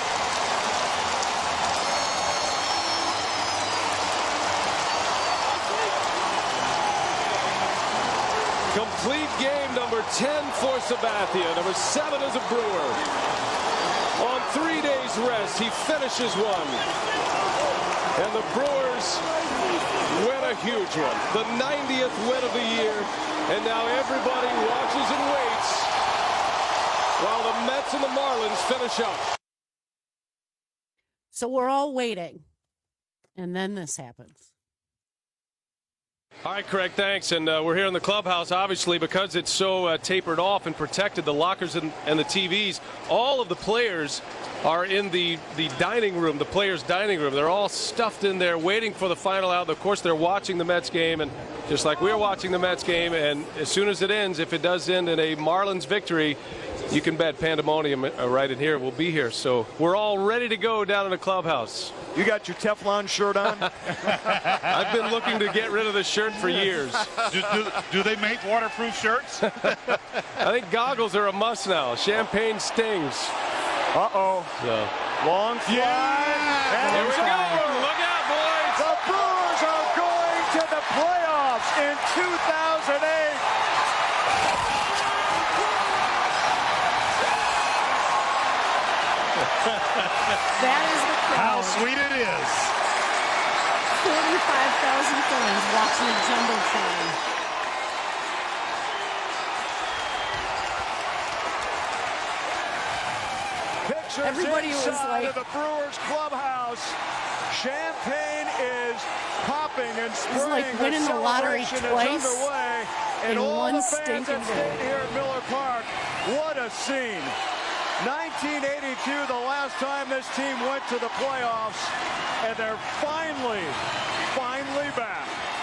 Complete game number 10 for Sabathia. Number 7 is a Brewer. On 3 days rest, he finishes one. And the Brewers win a huge one. The 90th win of the year. And now everybody watches and waits while the Mets and the Marlins finish up. So we're all waiting. And then this happens. All right, Craig, thanks. And we're here in the clubhouse, obviously, because it's so tapered off and protected, the lockers and the TVs. All of the players are in the dining room, the players' dining room. They're all stuffed in there waiting for the final out. Of course, they're watching the Mets game, and just like we're watching the Mets game, and as soon as it ends, if it does end in a Marlins victory, you can bet pandemonium right in here will be here. So we're all ready to go down in the clubhouse. You got your Teflon shirt on? I've been looking to get rid of this shirt for years. Do they make waterproof shirts? I think goggles are a must now. Champagne stings. Uh-oh. So. Long fly. Yeah. Here we go. Look out, boys. The Brewers are going to the playoffs in 2008. That is the crowd. How sweet it is. 45,000 fans watching the Jumbotron. Everybody was like, of the Brewers clubhouse. Champagne is popping and spraying. It's like winning the lottery twice and in all one the fans stinking that stayed day. here at Miller Park. What a scene. 1982, the last time this team went to the playoffs, and they're finally back.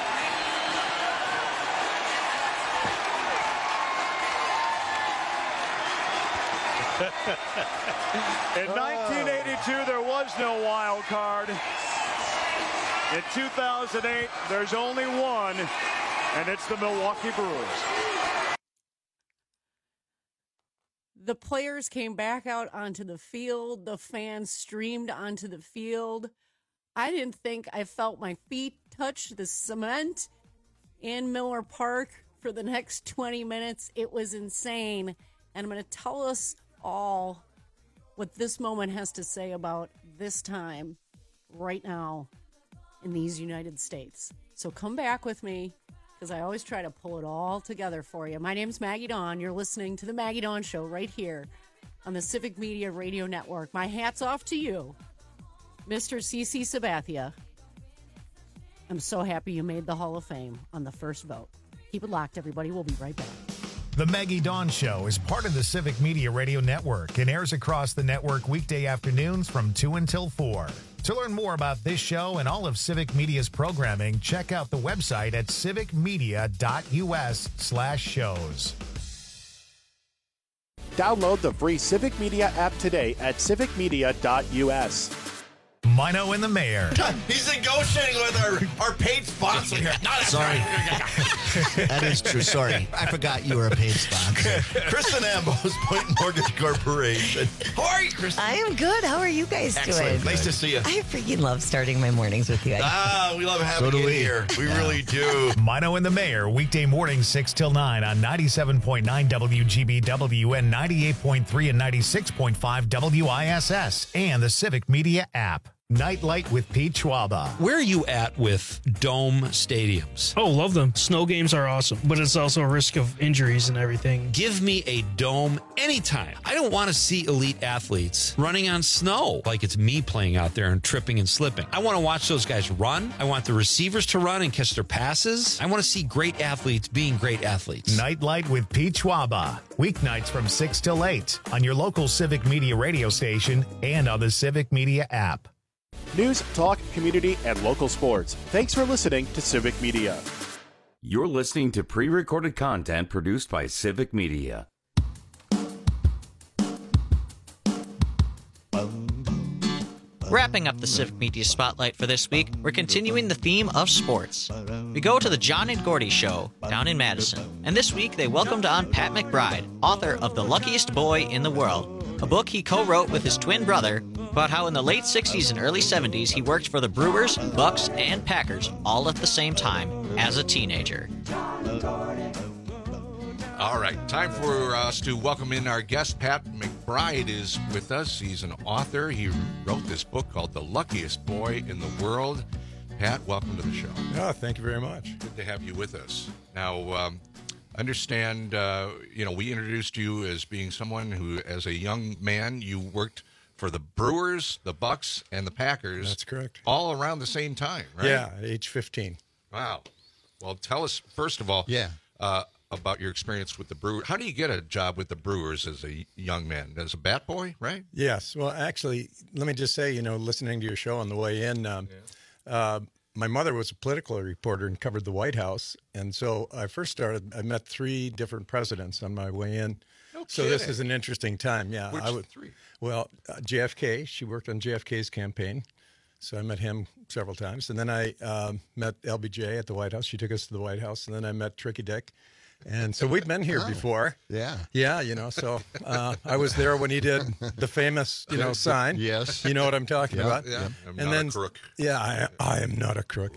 In 1982, there was no wild card. In 2008, there's only one, and it's the Milwaukee Brewers. the players came back out onto the field. The fans streamed onto the field. I didn't think I felt my feet touch the cement in Miller Park for the next 20 minutes. It was insane. And I'm going to tell us all what this moment has to say about this time right now in these United States. So come back with me, because I always try to pull it all together for you. My name's Maggie Dawn. You're listening to The Maggie Dawn Show right here on the Civic Media Radio Network. My hat's off to you, Mr. CeCe Sabathia. I'm so happy you made the Hall of Fame on the first vote. Keep it locked, everybody. We'll be right back. The Maggie Dawn Show is part of the Civic Media Radio Network and airs across the network weekday afternoons from 2 until 4. To learn more about this show and all of Civic Media's programming, check out the website at civicmedia.us/shows. Download the free Civic Media app today at civicmedia.us. Mino and the Mayor. He's negotiating with our paid sponsor here. Sorry. That is true. Sorry. I forgot you were a paid sponsor. Kristen Ambos, Point Mortgage Corporation. How are you, Kristen? I am good. How are you guys Excellent. doing? Nice to see you. I freaking love starting my mornings with you. We love having you here. We really do. Mino and the Mayor, weekday mornings 6 till 9 on 97.9 WGBW and 98.3 and 96.5 WISS and the Civic Media app. Nightlight with Pete Schwaba. Where are you at with dome stadiums? Oh, love them. Snow games are awesome, but it's also a risk of injuries and everything. Give me a dome anytime. I don't want to see elite athletes running on snow like it's me playing out there and tripping and slipping. I want to watch those guys run. I want the receivers to run and catch their passes. I want to see great athletes being great athletes. Nightlight with Pete Schwaba. Weeknights from 6 till 8 on your local Civic Media radio station and on the Civic Media app. News, talk, community, and local sports. Thanks for listening to Civic Media. You're listening to pre-recorded content produced by Civic Media. Wrapping up the Civic Media Spotlight for this week, we're continuing the theme of sports. We go to the John and Gordy Show down in Madison, and this week they welcomed on Pat McBride, author of The Luckiest Boy in the World, a book he co-wrote with his twin brother about how in the late 60s and early 70s he worked for the Brewers, Bucks, and Packers all at the same time as a teenager. All right, time for us to welcome in our guest. Pat McBride is with us. He's an author. He wrote this book called The Luckiest Boy in the World. Pat, welcome to the show. Oh, thank you very much. Good to have you with us. Now, understand, we introduced you as being someone who, as a young man, you worked for the Brewers, the Bucks, and the Packers. That's correct. All around the same time, right? Yeah, at age 15. Wow. Well, tell us, first of all, about your experience with the Brewers. How do you get a job with the Brewers as a young man? As a bat boy, right? Yes. Well, actually, let me just say, listening to your show on the way in, my mother was a political reporter and covered the White House. And so I met 3 different presidents on my way in. No so kidding. this is an interesting time. Yeah. Which 3? Well, JFK, she worked on JFK's campaign. So I met him several times. And then I met LBJ at the White House. She took us to the White House. And then I met Tricky Dick. And so we've been here before. Yeah. Yeah, so I was there when he did the famous, sign. Yes. You know what I'm talking about? Yeah. I'm and not then, a crook. Yeah, I am not a crook.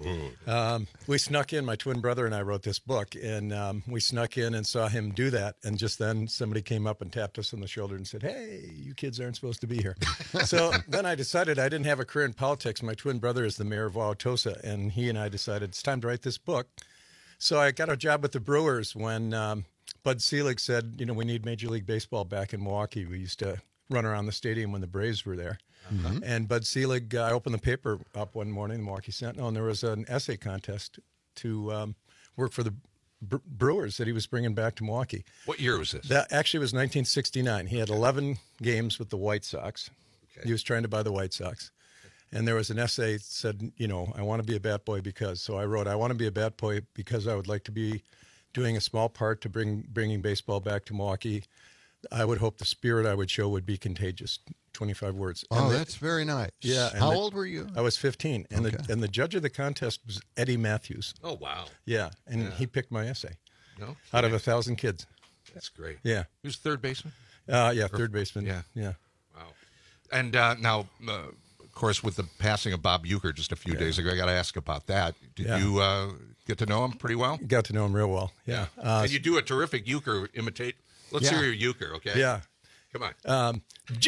We snuck in, my twin brother and I wrote this book, and we snuck in and saw him do that. And just then somebody came up and tapped us on the shoulder and said, "Hey, you kids aren't supposed to be here." So then I decided I didn't have a career in politics. My twin brother is the mayor of Wauwatosa, and he and I decided it's time to write this book. So I got a job with the Brewers when Bud Selig said, we need Major League Baseball back in Milwaukee. We used to run around the stadium when the Braves were there. Mm-hmm. And Bud Selig, I opened the paper up one morning, the Milwaukee Sentinel, and there was an essay contest to work for the Brewers that he was bringing back to Milwaukee. What year was this? That actually was 1969. He had 11 games with the White Sox. Okay. He was trying to buy the White Sox. And there was an essay that said, I want to be a bat boy because. So I wrote, I want to be a bat boy because I would like to be doing a small part to bringing baseball back to Milwaukee. I would hope the spirit I would show would be contagious. 25 words. Oh, that's very nice. Yeah. How old were you? I was 15. And the judge of the contest was Eddie Matthews. Oh, wow. Yeah. And he picked my essay. No? Out of 1,000 kids. That's great. Yeah. Who's third baseman? Third baseman. Yeah. Yeah. Wow. And now, of course, with the passing of Bob Uecker just a few days ago, I got to ask about that. Did you get to know him pretty well? Got to know him real well, yeah. And you do a terrific Uecker imitate. Let's hear your Uecker, okay? Yeah. Come on.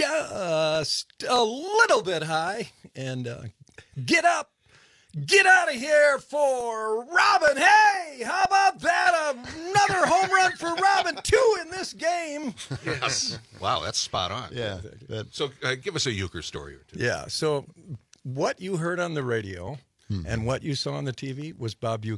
Just a little bit high, and get up. Get out of here for Robin. Hey, how about that? Another home run for Robin. 2 in this game. Yes. Wow, that's spot on. Yeah. So give us a Uecker story or two. Yeah. So what you heard on the radio and what you saw on the TV was Bob Uecker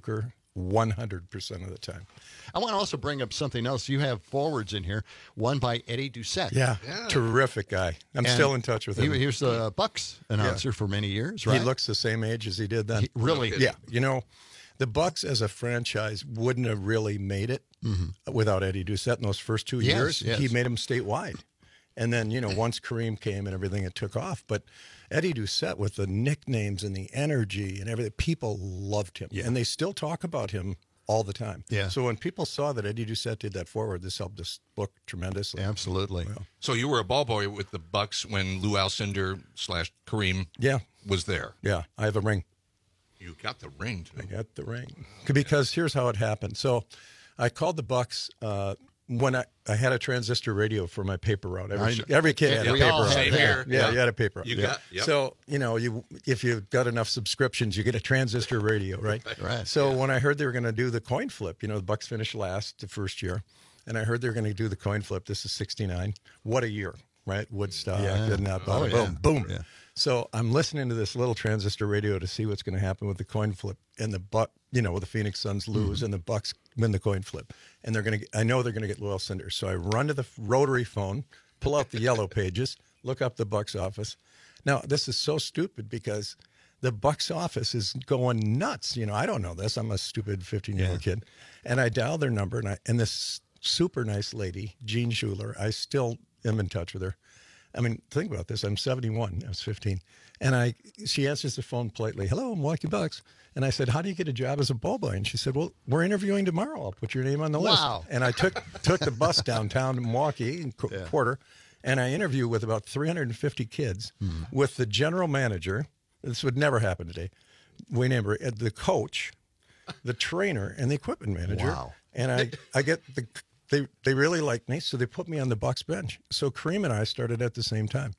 100% of the time. I want to also bring up something else. You have forwards in here, one by Eddie Doucette. Yeah. Terrific guy. I'm still in touch with him. He was the Bucks announcer for many years, right? He looks the same age as he did then. Really? Yeah. You know, the Bucks as a franchise wouldn't have really made it without Eddie Doucette in those first 2 years. Yes. He made them statewide. And then, you know, once Kareem came and everything, it took off. But Eddie Doucette, with the nicknames and the energy and everything, people loved him. Yeah. And they still talk about him all the time. Yeah. So when people saw that Eddie Doucette did that forward, this helped this book tremendously. Absolutely. Well, So you were a ball boy with the Bucks when Lou Alcindor / Kareem was there. Yeah, I have a ring. You got the ring, too. I got the ring. Because here's how it happened. So I called the Bucks when I had a transistor radio for my paper route. Every kid had a paper route. Same here. Yeah, you had a paper route. You got, yep. So, you know, if you've got enough subscriptions, you get a transistor radio, right? Right. So when I heard they were going to do the coin flip, you know, the Bucks finished last the first year, and I heard they were going to do the coin flip. This is 69. What a year, right? Woodstock, and that, boom. Yeah. So I'm listening to this little transistor radio to see what's going to happen with the coin flip, and the Phoenix Suns lose and the Bucks win the coin flip, and I know they're going to get Lou Alcindor. So I run to the rotary phone, pull out the yellow pages, look up the Bucks office. Now this is so stupid because the Bucks office is going nuts. You know, I don't know this. I'm a stupid 15-year-old kid, and I dial their number, and this super nice lady, Jean Schuler, I still am in touch with her. I mean, think about this. I'm 71. I was 15. And she answers the phone politely. Hello, Milwaukee Bucks. And I said, how do you get a job as a ball boy? And she said, well, we're interviewing tomorrow. I'll put your name on the list. And I took the bus downtown to Milwaukee, Porter, and I interviewed with about 350 kids with the general manager. This would never happen today. Wayne Amber, the coach, the trainer, and the equipment manager. Wow. And I get the... They really liked me, so they put me on the Bucks bench. So Kareem and I started at the same time.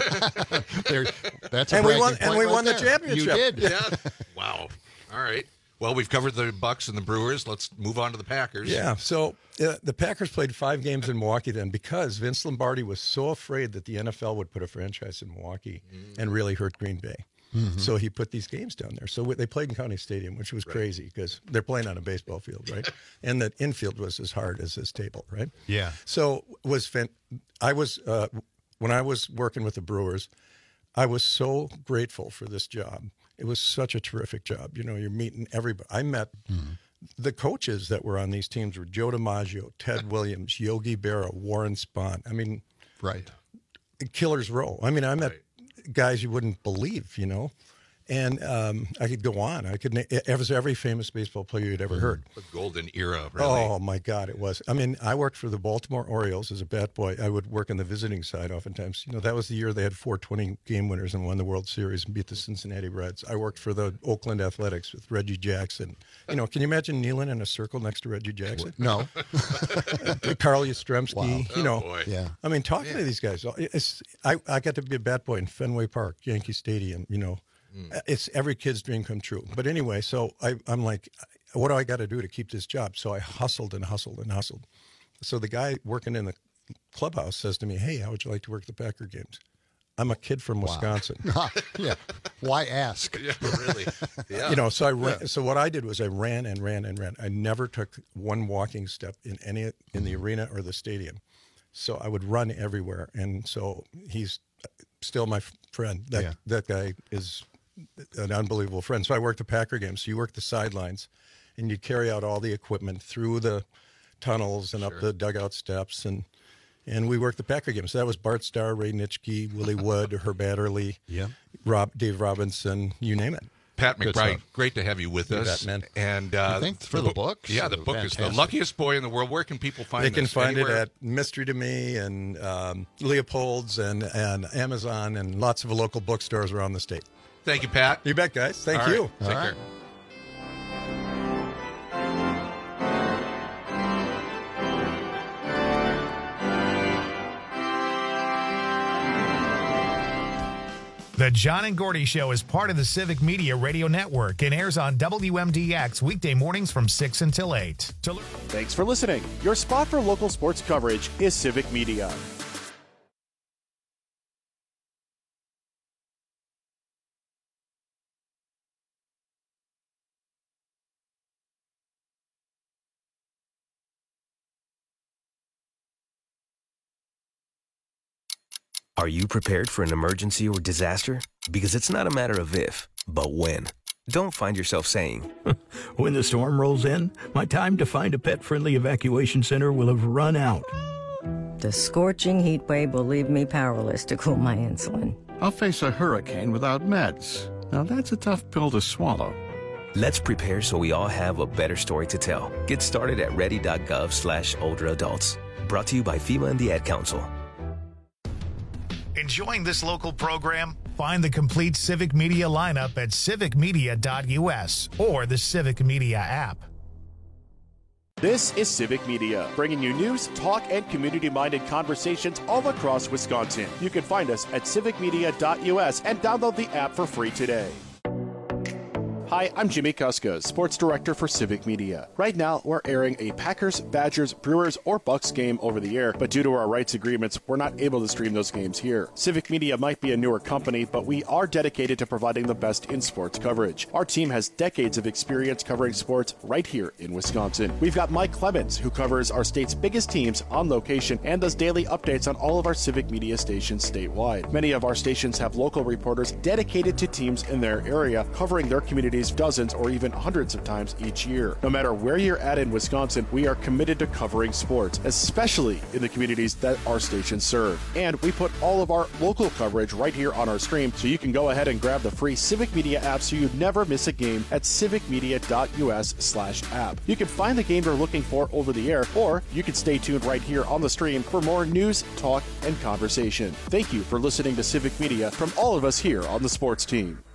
That's and we won the championship. You did. Yeah. Wow. All right. Well, we've covered the Bucks and the Brewers. Let's move on to the Packers. Yeah. So the Packers played 5 games in Milwaukee then because Vince Lombardi was so afraid that the NFL would put a franchise in Milwaukee and really hurt Green Bay. So he put these games down there. So they played in County Stadium, which was crazy because they're playing on a baseball field, right? And the infield was as hard as this table, right? Yeah. So I was when I was working with the Brewers, I was so grateful for this job. It was such a terrific job. You know, you're meeting everybody. I met the coaches that were on these teams were Joe DiMaggio, Ted Williams, Yogi Berra, Warren Spahn. I mean, Killer's Row. I mean, I met guys you wouldn't believe, you know. And I could go on. It was every famous baseball player you'd ever heard. The golden era, really. Oh, my God, it was. I mean, I worked for the Baltimore Orioles as a bat boy. I would work on the visiting side oftentimes. You know, that was the year they had 420 game winners and won the World Series and beat the Cincinnati Reds. I worked for the Oakland Athletics with Reggie Jackson. You know, can you imagine kneeling in a circle next to Reggie Jackson? No. Carl Yastrzemski, Wow. you know. Boy. Yeah. I mean, talking to these guys. I got to be a bat boy in Fenway Park, Yankee Stadium, you know. It's every kid's dream come true. But anyway, so I'm like, what do I got to do to keep this job? So I hustled and hustled and hustled. So the guy working in the clubhouse says to me, hey, how would you like to work the Packer games? I'm a kid from Wisconsin. Yeah. Why ask? Yeah, really. Yeah. You know, so I ran, so what I did was I ran and ran and ran. I never took one walking step in the arena or the stadium. So I would run everywhere. And so he's still my friend. That guy is an unbelievable friend. So I worked the Packer games. So you work the sidelines and you carry out all the equipment through the tunnels and up the dugout steps. And we worked the Packer games. So that was Bart Starr, Ray Nitschke, Willie Wood, Herb Adderley, Dave Robinson, you name it. Pat McBride, great to have you with us. Man. And thanks for the book. Yeah, the book is The Luckiest Boy in the World. Where can people find it? They can find it at Mystery to Me and Leopold's and Amazon and lots of local bookstores around the state. Thank you, Pat. You bet, guys. Thank All you. Right. Take care. The John and Gordy Show is part of the Civic Media Radio Network and airs on WMDX weekday mornings from 6 until 8. Thanks for listening. Your spot for local sports coverage is Civic Media. Are you prepared for an emergency or disaster? Because it's not a matter of if, but when. Don't find yourself saying, when the storm rolls in, my time to find a pet-friendly evacuation center will have run out. The scorching heat wave will leave me powerless to cool my insulin. I'll face a hurricane without meds. Now that's a tough pill to swallow. Let's prepare so we all have a better story to tell. Get started at ready.gov/older adults. Brought to you by FEMA and the Ad Council. Enjoying this local program? Find the complete Civic Media lineup at civicmedia.us or the Civic Media app. This is Civic Media, bringing you news, talk, and community-minded conversations all across Wisconsin. You can find us at civicmedia.us and download the app for free today. Hi, I'm Jimmy Kuska, Sports Director for Civic Media. Right now, we're airing a Packers, Badgers, Brewers, or Bucks game over the air, but due to our rights agreements, we're not able to stream those games here. Civic Media might be a newer company, but we are dedicated to providing the best in sports coverage. Our team has decades of experience covering sports right here in Wisconsin. We've got Mike Clemens, who covers our state's biggest teams on location and does daily updates on all of our Civic Media stations statewide. Many of our stations have local reporters dedicated to teams in their area, covering their communities dozens or even hundreds of times each year. No matter where you're at in Wisconsin, we are committed to covering sports, especially in the communities that our stations serve. And we put all of our local coverage right here on our stream, so you can go ahead and grab the free Civic Media app so you never miss a game at civicmedia.us/app. You can find the game you're looking for over the air, or you can stay tuned right here on the stream for more news, talk, and conversation. Thank you for listening to Civic Media from all of us here on the sports team.